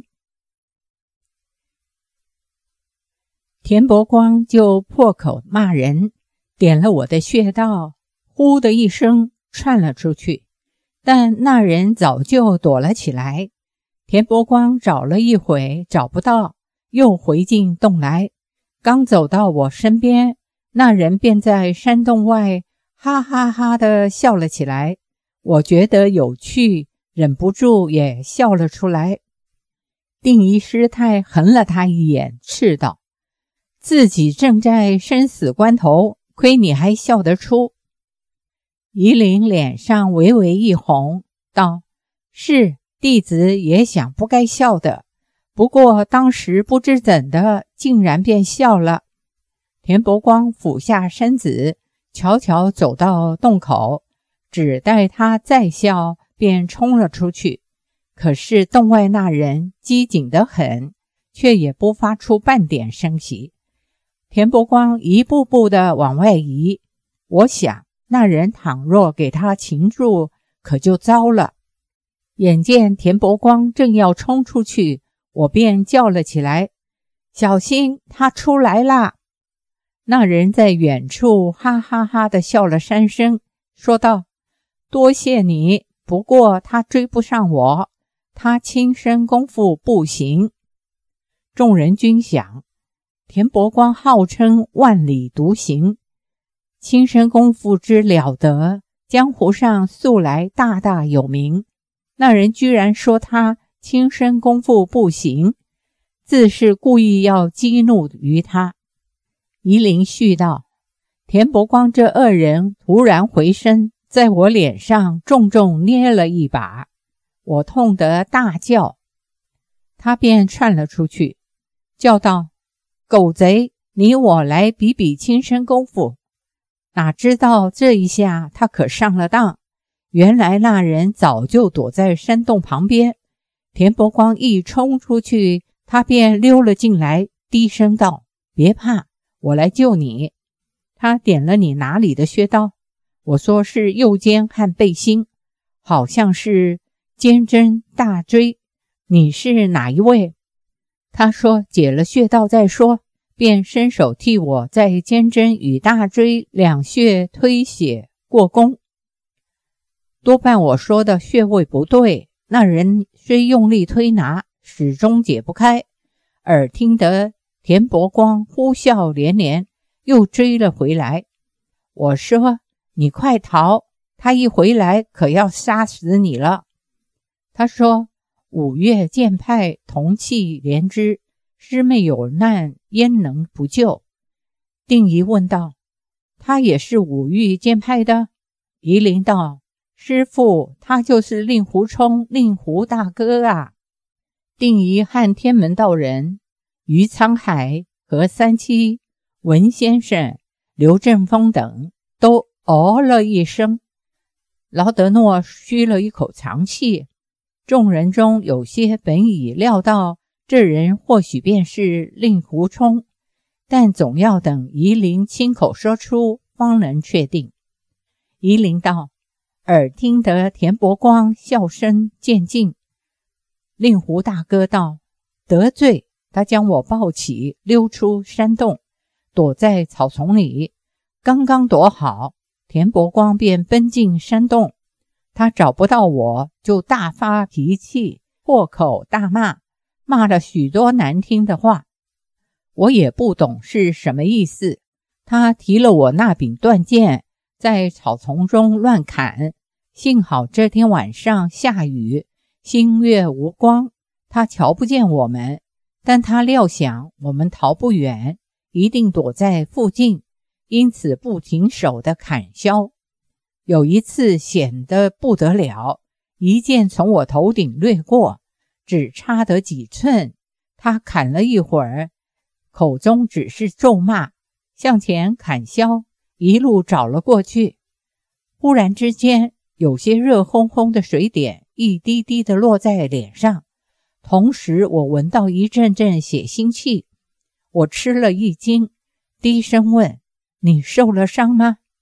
S1: 田伯光就破口骂人，点了我的穴道，呼的一声窜了出去，但那人早就躲了起来。田伯光找了一会找不到，又回进洞来，刚走到我身边，那人便在山洞外哈哈哈地笑了起来。我觉得有趣，忍不住也笑了出来。定仪师太横了他一眼，斥道：自己正在生死关头，亏你还笑得出。夷陵脸上微微一红，道：是，弟子也想不该笑的，不过当时不知怎的，竟然便笑了。田伯光俯下身子，悄悄走到洞口，只待他再笑，便冲了出去。可是洞外那人机警得很，却也不发出半点声息。田伯光一步步地往外移，我想那人倘若给他擒住，可就糟了。眼见田伯光正要冲出去，我便叫了起来：小心，他出来啦！那人在远处哈哈哈地笑了三声，说道：多谢你，不过他追不上我，他亲身功夫不行。众人均想，田伯光号称万里独行，亲身功夫之了得，江湖上素来大大有名。那人居然说他亲身功夫不行，自是故意要激怒于他。夷陵续道：田伯光这恶人突然回身，在我脸上重重捏了一把，我痛得大叫。他便窜了出去，叫道：狗贼，你我来比比亲身功夫。哪知道这一下他可上了当，原来那人早就躲在山洞旁边。田伯光一冲出去，他便溜了进来，低声道：别怕，我来救你。他点了你哪里的穴道？我说是右肩和背心，好像是肩针大椎。你是哪一位？他说解了穴道再说，便伸手替我在肩针与大椎两穴推血过功。多半我说的穴位不对，那人虽用力推拿，始终解不开，耳听得田伯光呼啸连连，又追了回来。我说你快逃，他一回来可要杀死你了。他说五岳剑派同气连枝，师妹有难，焉能不救？定仪问道：他也是五岳剑派的？夷陵道：师父，他就是令狐冲，令狐大哥啊。定仪和天门道人于沧海、何三七、文先生、刘正风等都哦了一声。劳德诺吁了一口长气，众人中有些本已料到这人或许便是令狐冲，但总要等夷陵亲口说出方能确定。夷陵道：耳听得田伯光笑声渐近。令狐大哥道：得罪。他将我抱起，溜出山洞，躲在草丛里。刚刚躲好，田伯光便奔进山洞。他找不到我，就大发脾气，破口大骂，骂了许多难听的话。我也不懂是什么意思。他提了我那柄断剑，在草丛中乱砍。幸好这天晚上下雨，星月无光，他瞧不见我们，但他料想我们逃不远，一定躲在附近，因此不停手的砍削。有一次险得不得了，一剑从我头顶掠过，只差得几寸。他砍了一会儿，口中只是咒骂，向前砍削，一路找了过去。忽然之间，有些热烘烘的水点一滴滴地落在脸上，同时我闻到一阵阵血腥气。我吃了一惊，低声问：你受了伤吗？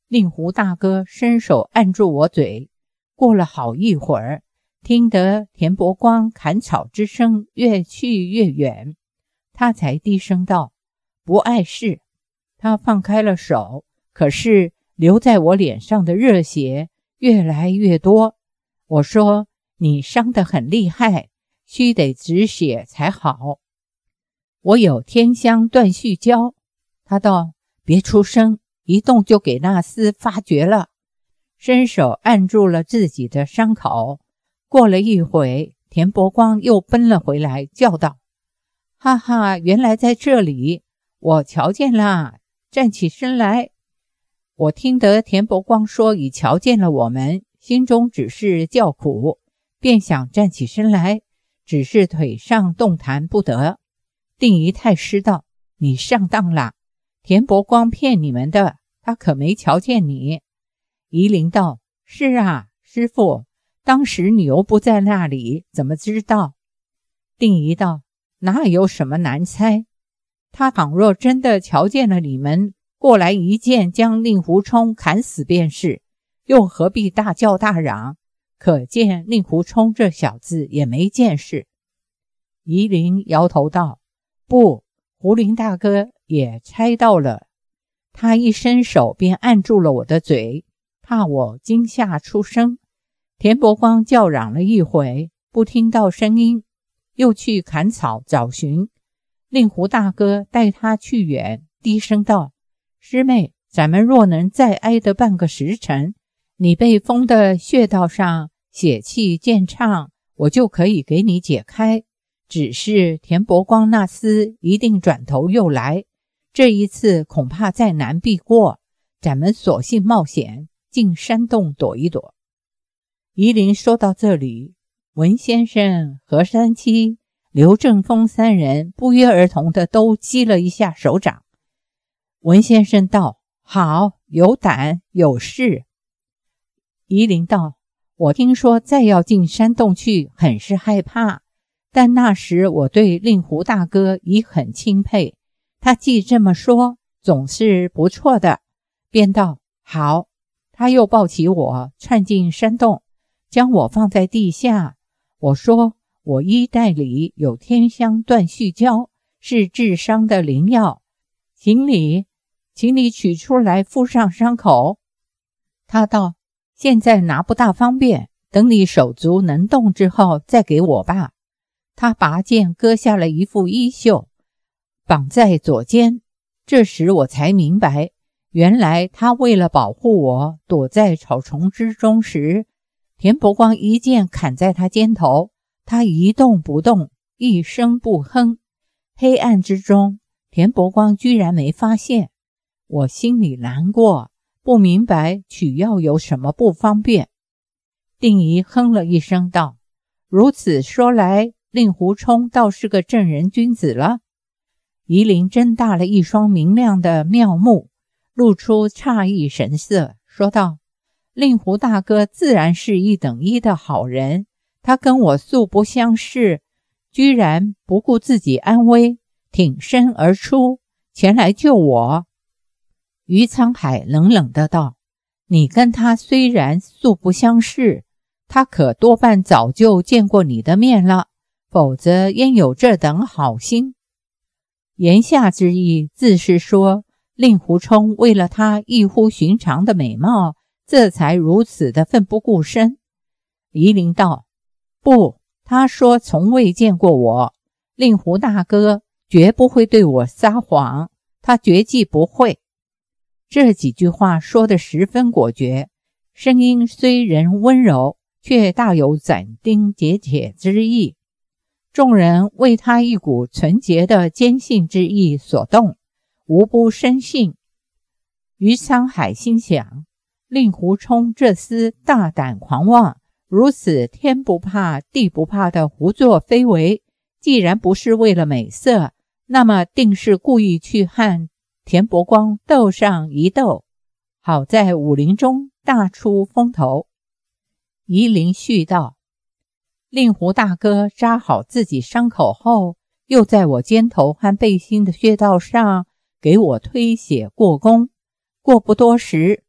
S1: 令狐大哥伸手按住我嘴，过了好一会儿，听得田伯光砍草之声越去越远，他才低声道：不碍事。他放开了手，可是留在我脸上的热血越来越多。我说：你伤得很厉害，须得止血才好。我有天香断续胶。他道：别出声，一动就给那厮发觉了。伸手按住了自己的伤口。过了一会，田伯光又奔了回来，叫道：哈哈，原来在这里，我瞧见了，站起身来。我听得田伯光说已瞧见了我们，心中只是叫苦，便想站起身来，只是腿上动弹不得。定仪太师道：你上当了，田伯光骗你们的，他可没瞧见你。夷陵道：是啊，师父，当时你又不在那里，怎么知道？定仪道：哪有什么难猜，他倘若真的瞧见了你们，过来一剑将令狐冲砍死便是，又何必大叫大嚷？可见令狐冲这小子也没见识。夷陵摇头道：不，胡林大哥也猜到了。他一伸手便按住了我的嘴，怕我惊吓出声。田伯光叫嚷了一会，不听到声音，又去砍草找寻。令狐大哥带他去远，低声道：师妹，咱们若能再挨得半个时辰，你被封的穴道上血气渐畅，我就可以给你解开。只是田伯光那厮一定转头又来，这一次恐怕再难避过，咱们索性冒险进山洞躲一躲。夷陵说到这里，文先生、何三七、刘正风三人不约而同的都击了一下手掌。文先生道：好，有胆有势。夷陵道：我听说再要进山洞去，很是害怕，但那时我对令狐大哥已很钦佩，他既这么说，总是不错的，便道：好。他又抱起我窜进山洞，将我放在地下。我说：我衣袋里有天香断续胶，是治伤的灵药，请你请你取出来敷上伤口。他道：现在拿不大方便，等你手足能动之后再给我吧。他拔剑割下了一副衣袖，绑在左肩。这时我才明白，原来他为了保护我躲在草丛之中时，田伯光一剑砍在他肩头，他一动不动，一声不哼。黑暗之中，田伯光居然没发现。我心里难过，不明白取药有什么不方便。定仪哼了一声道：如此说来，令狐冲倒是个正人君子了。夷陵睁大了一双明亮的妙目，露出诧异神色，说道：令狐大哥自然是一等一的好人，他跟我素不相识，居然不顾自己安危，挺身而出，前来救我。于沧海冷冷的道：你跟他虽然素不相识，他可多半早就见过你的面了，否则焉有这等好心？言下之意自是说，令狐冲为了他异乎寻常的美貌，这才如此的奋不顾身。夷陵道：不，他说从未见过我，令狐大哥绝不会对我撒谎，他绝技不会。这几句话说得十分果决，声音虽仍温柔，却大有斩钉截铁之意。众人为他一股纯洁的坚信之意所动，无不深信。于沧海心想，令狐冲这厮大胆狂妄，如此天不怕地不怕的胡作非为，既然不是为了美色，那么定是故意去和田伯光斗上一斗，好在武林中大出风头。夷陵续道：令狐大哥扎好自己伤口后，又在我肩头和背心的穴道上给我推血过功。过不多时，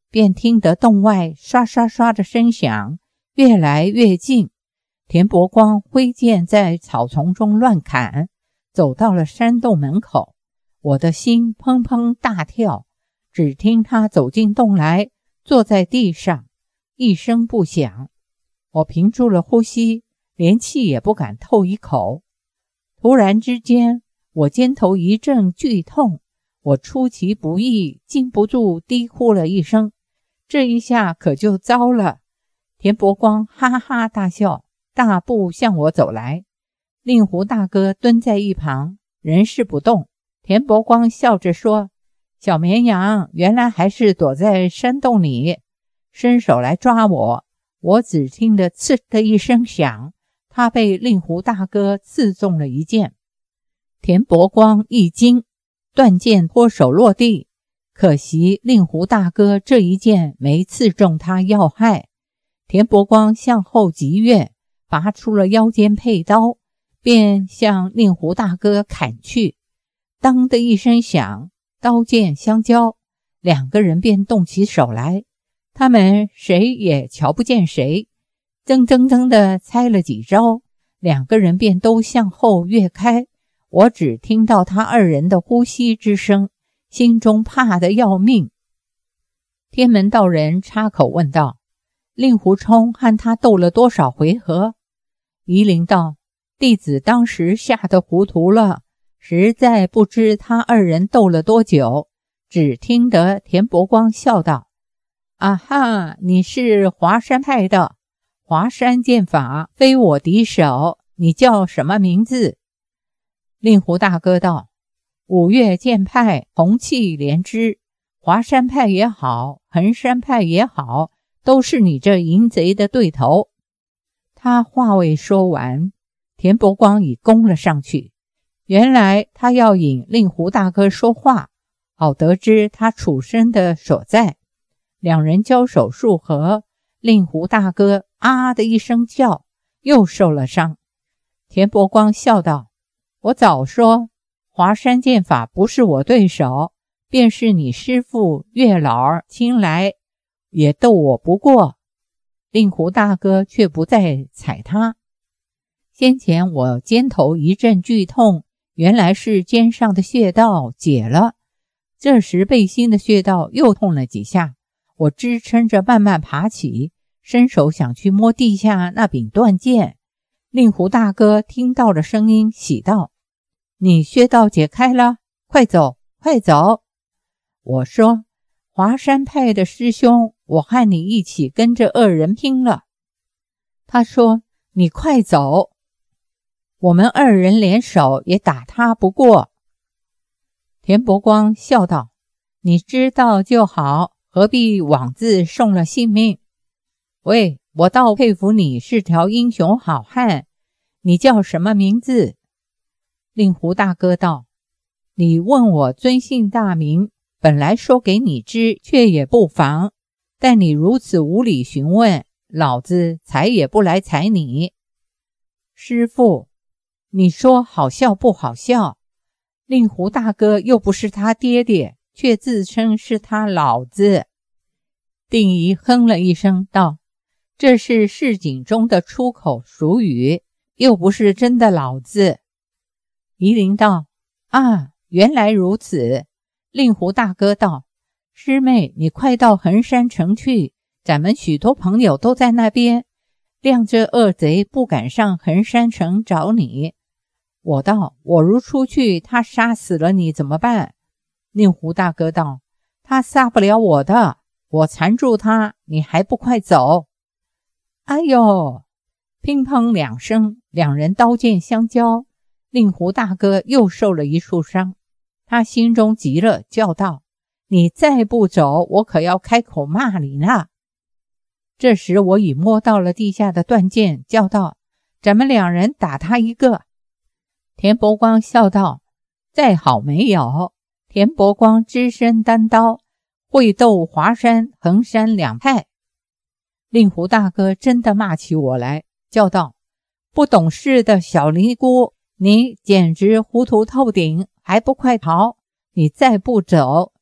S1: 便听得洞外刷刷刷的声响越来越近。田伯光挥剑在草丛中乱砍，走到了山洞门口，我的心砰砰大跳。只听他走进洞来，坐在地上，一声不响。我屏住了呼吸，连气也不敢透一口。突然之间，我肩头一阵剧痛，我出其不意，禁不住低呼了一声。这一下可就糟了。田伯光哈哈大笑，大步向我走来。令狐大哥蹲在一旁，人事不动。田伯光笑着说：小绵羊原来还是躲在山洞里，伸手来抓我。我只听得刺的一声响，他被令狐大哥刺中了一剑。田伯光一惊，断剑脱手落地。可惜令狐大哥这一剑没刺中他要害。田伯光向后急跃，拔出了腰间佩刀，便向令狐大哥砍去。当的一声响，刀剑相交，两个人便动起手来。他们谁也瞧不见谁，铮铮铮地猜了几招，两个人便都向后跃开。我只听到他二人的呼吸之声，心中怕得要命。天门道人插口问道：令狐冲和他斗了多少回合？夷陵道：弟子当时吓得糊涂了，实在不知他二人斗了多久。只听得田伯光笑道：啊哈，你是华山派的，华山剑法非我敌手，你叫什么名字？令狐大哥道：五岳剑派同气连枝，华山派也好，衡山派也好，都是你这淫贼的对头。他话未说完，田伯光已攻了上去。原来他要引令狐大哥说话，好得知他处身的所在。两人交手数合，令狐大哥啊的一声叫，又受了伤。田伯光笑道：我早说华山剑法不是我对手，便是你师父月老儿亲来，也斗我不过。令狐大哥却不再踩他。先前我肩头一阵剧痛，原来是肩上的穴道解了。这时背心的穴道又痛了几下，我支撑着慢慢爬起，伸手想去摸地下那柄断剑。令狐大哥听到了声音，喜道：你穴道解开了，快走快走。我说：华山派的师兄，我和你一起跟这恶人拼了。他说：你快走，我们二人联手也打他不过。田伯光笑道：你知道就好，何必枉自送了性命？喂，我倒佩服你是条英雄好汉，你叫什么名字？令狐大哥道：你问我尊姓大名，本来说给你知，却也不妨，但你如此无理询问，老子才也不来睬你。师父，你说好笑不好笑？令狐大哥又不是他爹爹，却自称是他老子。定仪哼了一声道：这是市井中的出口俗语，又不是真的老子。夷陵道：啊，原来如此。令狐大哥道：师妹，你快到衡山城去，咱们许多朋友都在那边，谅这恶贼不敢上衡山城找你。我道：我如出去，他杀死了你怎么办？令狐大哥道：他杀不了我的，我缠住他，你还不快走？哎呦！乒乓两声，两人刀剑相交，令狐大哥又受了一处伤。他心中急了，叫道：你再不走，我可要开口骂你呢。这时我已摸到了地下的断剑，叫道：咱们两人打他一个。田伯光笑道：再好没有。田伯光只身单刀，会斗华山、衡山两派。令狐大哥真的骂起我来，叫道：不懂事的小尼姑，你简直糊涂透顶，还不快逃！你再不走，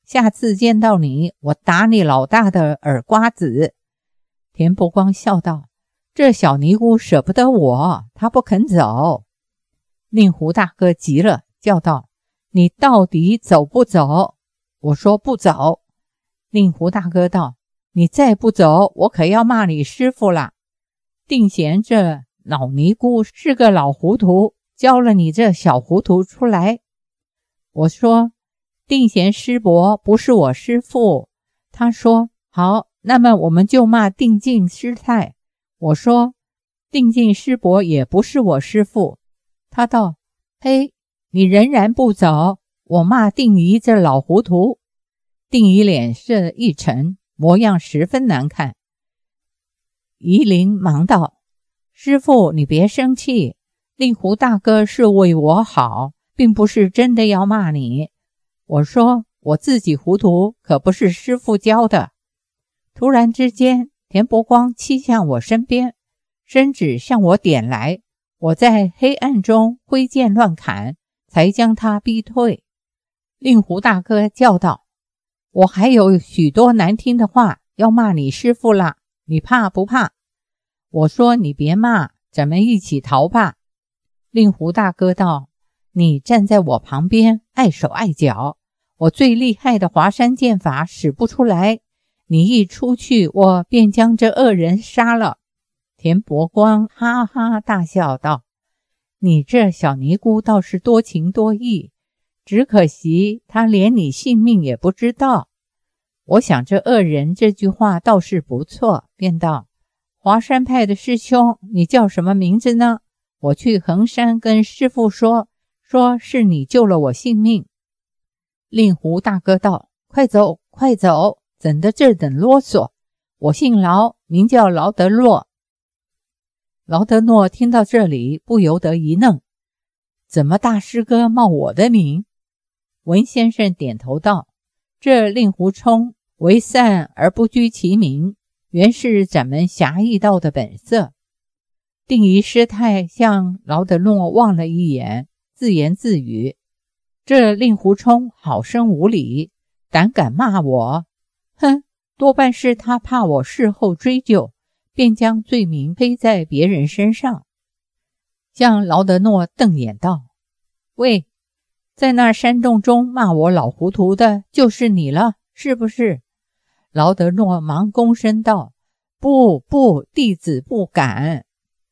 S1: 下次见到你，我打你老大的耳瓜子。”田伯光笑道：“这小尼姑舍不得我，她不肯走。”令狐大哥急了，叫道：“你到底走不走？”我说：“不走。”令狐大哥道：“你再不走，我可要骂你师父了。定贤这老尼姑是个老糊涂，教了你这小糊涂出来。”我说：“定贤师伯不是我师父。”他说：“好，那么我们就骂定静师太。”我说：“定静师伯也不是我师父。”他道：“嘿，你仍然不走，我骂定仪这老糊涂。”定仪脸色一沉，模样十分难看。夷陵忙道：“师父，你别生气，令狐大哥是为我好，并不是真的要骂你。”我说：“我自己糊涂，可不是师父教的。”突然之间，田伯光欺向我身边，伸指向我点来，我在黑暗中挥剑乱砍，才将他逼退。令狐大哥叫道：“我还有许多难听的话要骂你师父啦，你怕不怕？”我说：“你别骂，咱们一起逃吧。”令狐大哥道：“你站在我旁边，碍手碍脚，我最厉害的华山剑法使不出来，你一出去，我便将这恶人杀了。”田伯光哈哈大笑道：“你这小尼姑倒是多情多义，只可惜他连你性命也不知道。”我想这恶人这句话倒是不错，便道：“华山派的师兄，你叫什么名字呢？我去衡山跟师父说，说是你救了我性命。”令狐大哥道：“快走快走，怎的这等啰嗦？我姓劳，名叫劳德诺。”劳德诺听到这里，不由得一愣：“怎么大师哥冒我的名？”文先生点头道：“这令狐冲为善而不居其名，原是咱们侠义道的本色。”定仪师太向劳德诺望了一眼，自言自语：“这令狐冲好生无礼，胆敢骂我！哼，多半是他怕我事后追究，便将罪名背在别人身上。”向劳德诺瞪眼道：“喂，在那山洞中骂我老糊涂的就是你了，是不是？”劳德诺忙躬身道：“不不，弟子不敢。”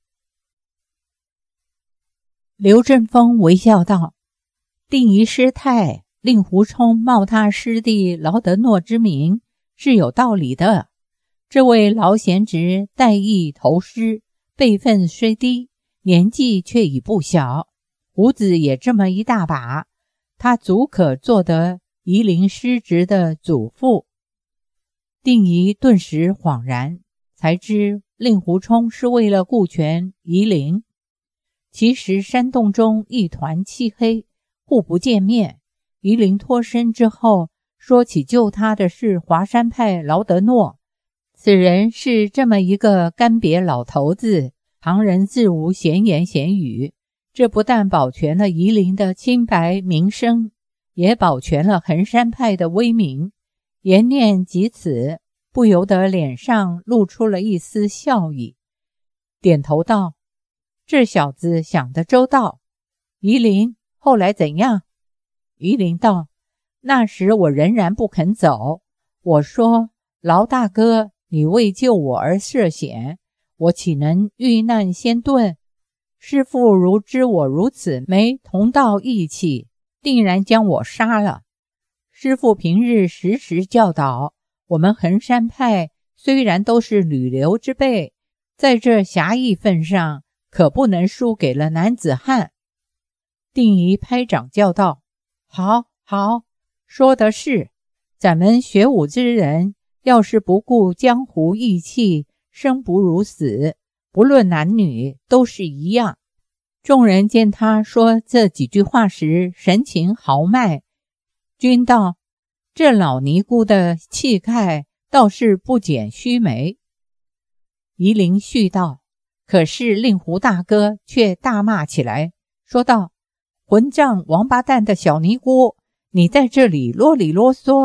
S1: 刘振峰微笑道：“定仪师太，令狐冲冒他师弟劳德诺之名是有道理的。这位劳贤侄代义投师，辈分虽低，年纪却已不小，胡子也这么一大把，他足可做得夷陵师侄的祖父。”定仪顿时恍然，才知令狐冲是为了顾全夷陵。其实山洞中一团漆黑，互不见面。夷陵脱身之后，说起救他的是华山派劳德诺，此人是这么一个干瘪老头子，旁人自无闲言闲语。这不但保全了夷陵的清白名声，也保全了衡山派的威名。言念及此，不由得脸上露出了一丝笑意，点头道：“这小子想得周到。夷陵后来怎样？”夷陵道：“那时我仍然不肯走，我说：劳大哥，你为救我而涉险，我岂能遇难先遁？师父如知我如此没同道义气，定然将我杀了。师父平日时时教导我们衡山派，虽然都是女流之辈，在这侠义份上可不能输给了男子汉。”定仪拍掌叫道：“好好，说的是，咱们学武之人，要是不顾江湖义气，生不如死，不论男女都是一样。”众人见他说这几句话时神情豪迈，均道：“这老尼姑的气概倒是不减须眉。”夷陵续道：“可是令狐大哥却大骂起来，说道：混账王八蛋的小尼姑，你在这里啰里啰嗦，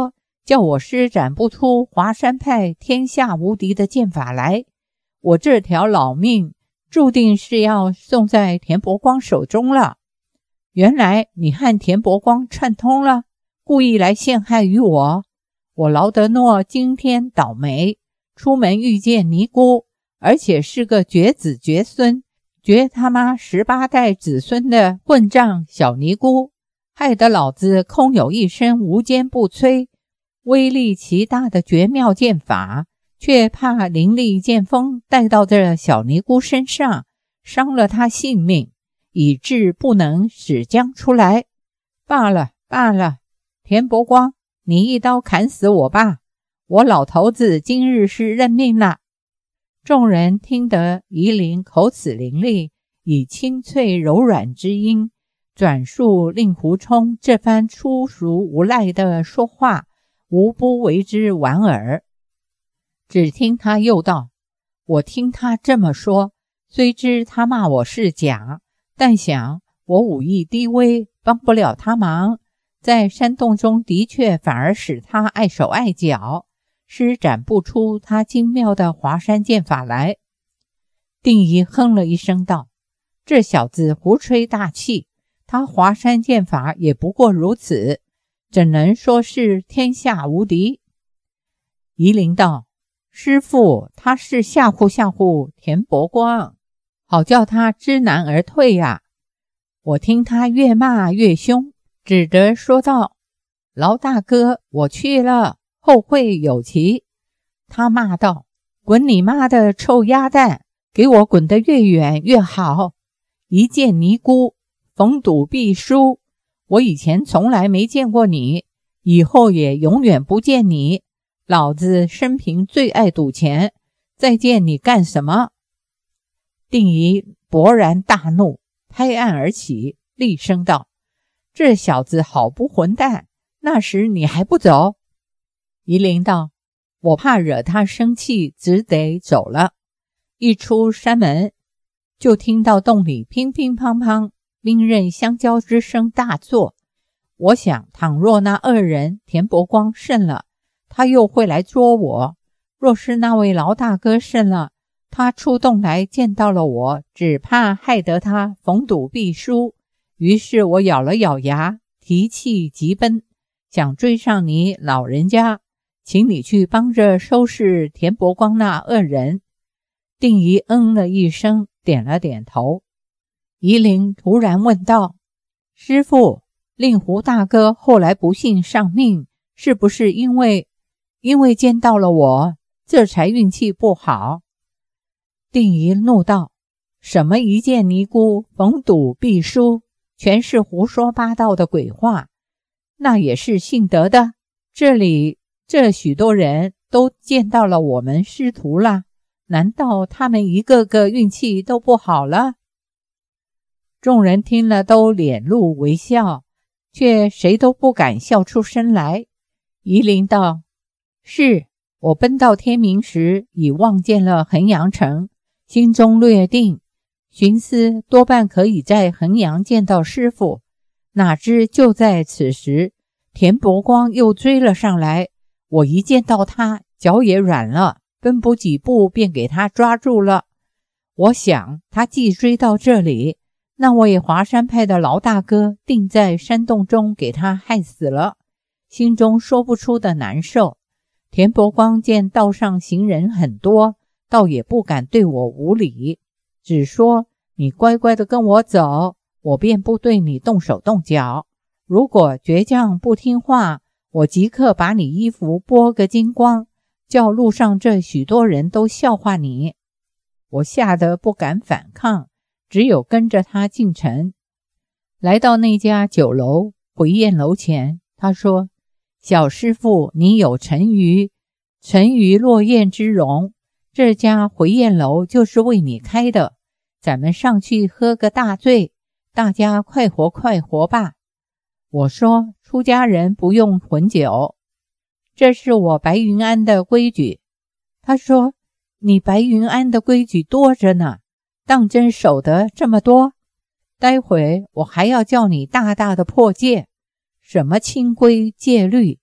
S1: 叫我施展不出华山派天下无敌的剑法来，我这条老命注定是要送在田伯光手中了。原来你和田伯光串通了，故意来陷害于我。我劳德诺今天倒霉，出门遇见尼姑，而且是个绝子绝孙绝他妈十八代子孙的混账小尼姑，害得老子空有一身无坚不摧威力奇大的绝妙剑法，却怕灵力剑锋带到这小尼姑身上，伤了她性命，以致不能使将出来。罢了罢了，田伯光，你一刀砍死我吧，我老头子今日是认命了。众人听得夷陵口齿伶俐，以清脆柔软之音转述令狐冲这番粗俗无赖的说话，无不为之莞尔。只听他又道：我听他这么说，虽知他骂我是假，但想我武艺低微，帮不了他忙，在山洞中的确反而使他碍手碍脚，施展不出他精妙的华山剑法来。定仪哼了一声道：这小子胡吹大气，他华山剑法也不过如此，怎能说是天下无敌？夷陵道：师父，他是吓唬吓唬田伯光，好叫他知难而退呀、啊。我听他越骂越凶，只得说道：劳大哥，我去了，后会有期。他骂道：滚你妈的臭鸭蛋，给我滚得越远越好，一见尼姑逢赌必输，我以前从来没见过你，以后也永远不见你，老子生平最爱赌钱，再见你干什么？定仪勃然大怒，拍案而起，厉声道：这小子好不混蛋，那时你还不走？夷陵道：我怕惹他生气，只得走了。一出山门，就听到洞里乒乒乓乓兵刃相交之声大作。我想倘若那二人田伯光胜了，他又会来捉我，若是那位劳大哥胜了，他出洞来见到了我，只怕害得他逢赌必输。于是我咬了咬牙，提气急奔，想追上你老人家，请你去帮着收拾田伯光那二人。定仪嗯了一声，点了点头。夷陵突然问道：师父，令狐大哥后来不幸丧命，是不是因为因为见到了我，这才运气不好？定仪怒道：什么一见尼姑逢赌必输，全是胡说八道的鬼话，那也是信得的。这里这许多人都见到了我们师徒了，难道他们一个个运气都不好了？众人听了都脸露微笑，却谁都不敢笑出声来。夷陵道：是，我奔到天明时已望见了衡阳城，心中略定，寻思多半可以在衡阳见到师父，哪知就在此时，田伯光又追了上来，我一见到他，脚也软了，奔不几步便给他抓住了。我想他既追到这里，那位华山派的劳大哥定在山洞中给他害死了，心中说不出的难受。田伯光见道上行人很多，倒也不敢对我无礼，只说你乖乖的跟我走，我便不对你动手动脚。如果倔强不听话，我即刻把你衣服剥个精光，叫路上这许多人都笑话你。我吓得不敢反抗，只有跟着他进城。来到那家酒楼回宴楼前，他说：小师父，你有沉鱼沉鱼落雁之容，这家回宴楼就是为你开的，咱们上去喝个大醉，大家快活快活吧。我说：出家人不用混酒，这是我白云庵的规矩。他说：你白云庵的规矩多着呢，当真守得这么多？待会我还要叫你大大的破戒，什么清规戒律，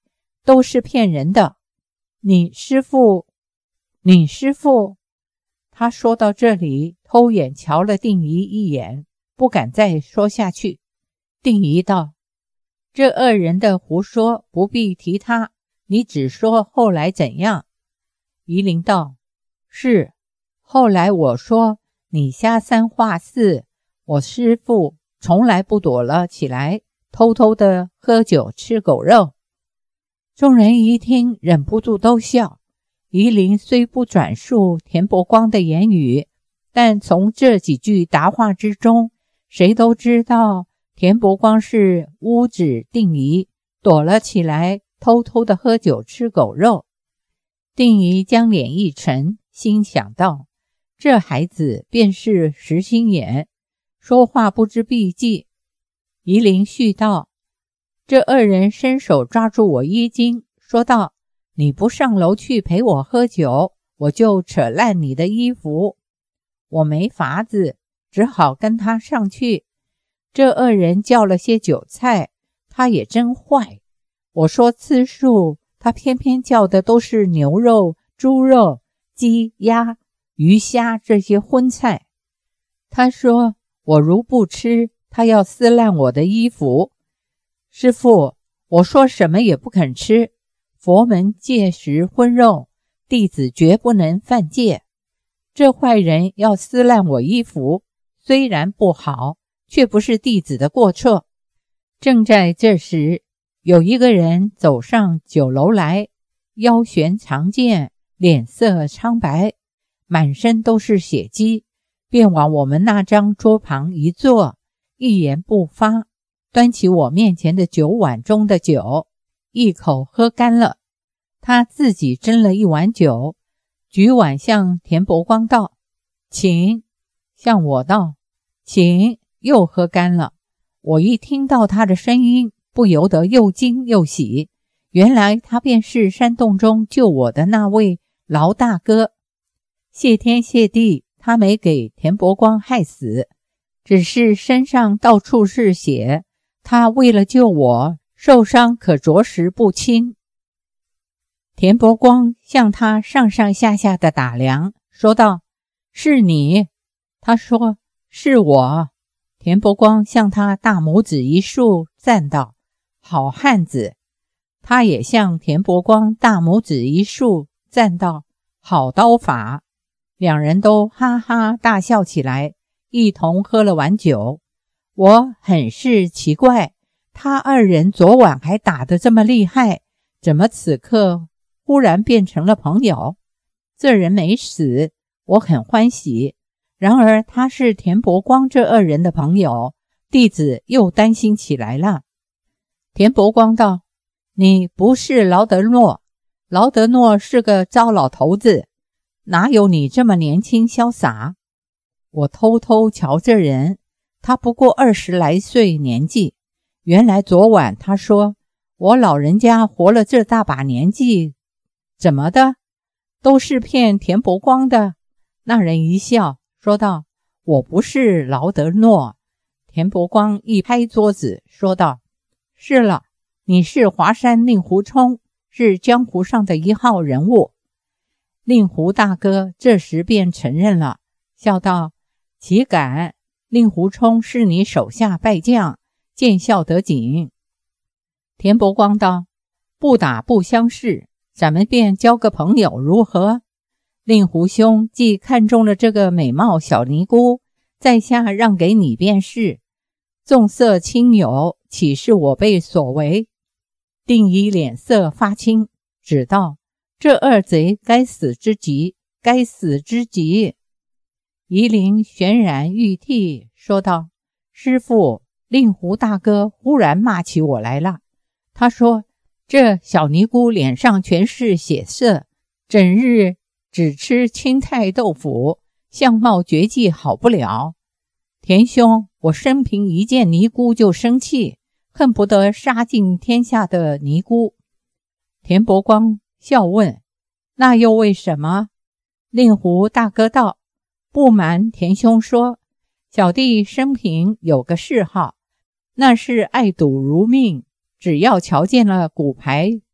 S1: 都是骗人的。你师父，你师父。他说到这里，偷眼瞧了定仪一眼，不敢再说下去。定仪道：这二人的胡说不必提他，你只说后来怎样。夷陵道：是，后来我说你瞎三话四，我师父从来不躲了起来，偷偷的喝酒吃狗肉。众人一听，忍不住都笑。夷陵虽不转述田伯光的言语，但从这几句答话之中，谁都知道田伯光是诬指定仪躲了起来，偷偷的喝酒吃狗肉。定仪将脸一沉，心想道：这孩子便是实心眼，说话不知避忌。夷陵续道：这二人伸手抓住我衣襟，说道：你不上楼去陪我喝酒，我就扯烂你的衣服。我没法子，只好跟他上去。这二人叫了些酒菜，他也真坏。我说次数，他偏偏叫的都是牛肉、猪肉、鸡、鸭、鱼虾这些荤菜。他说我如不吃，他要撕烂我的衣服。师父，我说什么也不肯吃。佛门戒食荤肉，弟子绝不能犯戒。这坏人要撕烂我衣服，虽然不好，却不是弟子的过错。正在这时，有一个人走上酒楼来，腰悬长剑，脸色苍白，满身都是血迹，便往我们那张桌旁一坐，一言不发，端起我面前的酒碗中的酒，一口喝干了。他自己斟了一碗酒，举碗向田伯光道：请。向我道：请。又喝干了。我一听到他的声音，不由得又惊又喜，原来他便是山洞中救我的那位劳大哥。谢天谢地，他没给田伯光害死，只是身上到处是血，他为了救我，受伤可着实不轻。田伯光向他上上下下的打量，说道：是你？他说：是我。田伯光向他大拇指一竖，赞道：好汉子。他也向田伯光大拇指一竖，赞道：好刀法。两人都哈哈大笑起来，一同喝了碗酒。我很是奇怪，他二人昨晚还打得这么厉害，怎么此刻忽然变成了朋友？这人没死，我很欢喜。然而他是田伯光这二人的朋友，弟子又担心起来了。田伯光道：你不是劳德诺，劳德诺是个糟老头子，哪有你这么年轻潇洒？我偷偷瞧这人，他不过二十来岁年纪。原来昨晚他说我老人家活了这大把年纪，怎么的？都是骗田伯光的。那人一笑，说道：我不是劳德诺。田伯光一拍桌子，说道：是了，你是华山令狐冲，是江湖上的一号人物。令狐大哥这时便承认了，笑道：岂敢，令狐冲是你手下败将，见笑得紧。田伯光道：不打不相识，咱们便交个朋友如何？令狐兄既看中了这个美貌小尼姑，在下让给你便是，纵色亲友，岂是我辈所为？定仪脸色发青，只道：这二贼该死之极，该死之极。夷陵泫然欲涕，说道：师父，令狐大哥忽然骂起我来了。他说这小尼姑脸上全是血色，整日只吃青菜豆腐，相貌绝技好不了。田兄，我生平一见尼姑就生气，恨不得杀尽天下的尼姑。田伯光笑问：那又为什么？令狐大哥道：不瞒田兄说，小弟生平有个嗜好，那是爱赌如命，只要瞧见了骨牌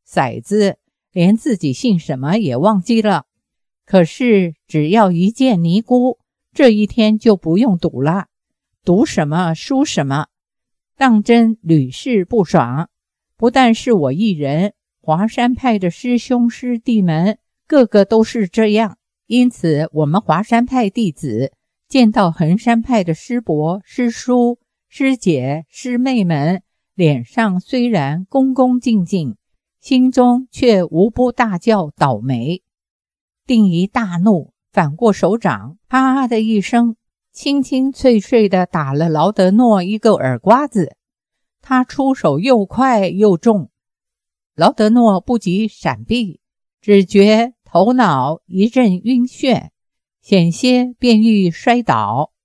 S1: 骰子，连自己姓什么也忘记了。可是只要一见尼姑，这一天就不用赌了，赌什么输什么，当真屡试不爽。不但是我一人，华山派的师兄师弟们个个都是这样。因此我们华山派弟子见到衡山派的师伯、师叔、师姐、师妹们，脸上虽然恭恭敬敬，心中却无不大叫倒霉。定仪大怒，反过手掌，啪的一声，清清脆脆地打了劳德诺一个耳刮子。他出手又快又重，劳德诺不及闪避，只觉头脑一阵晕眩，险些便欲摔倒。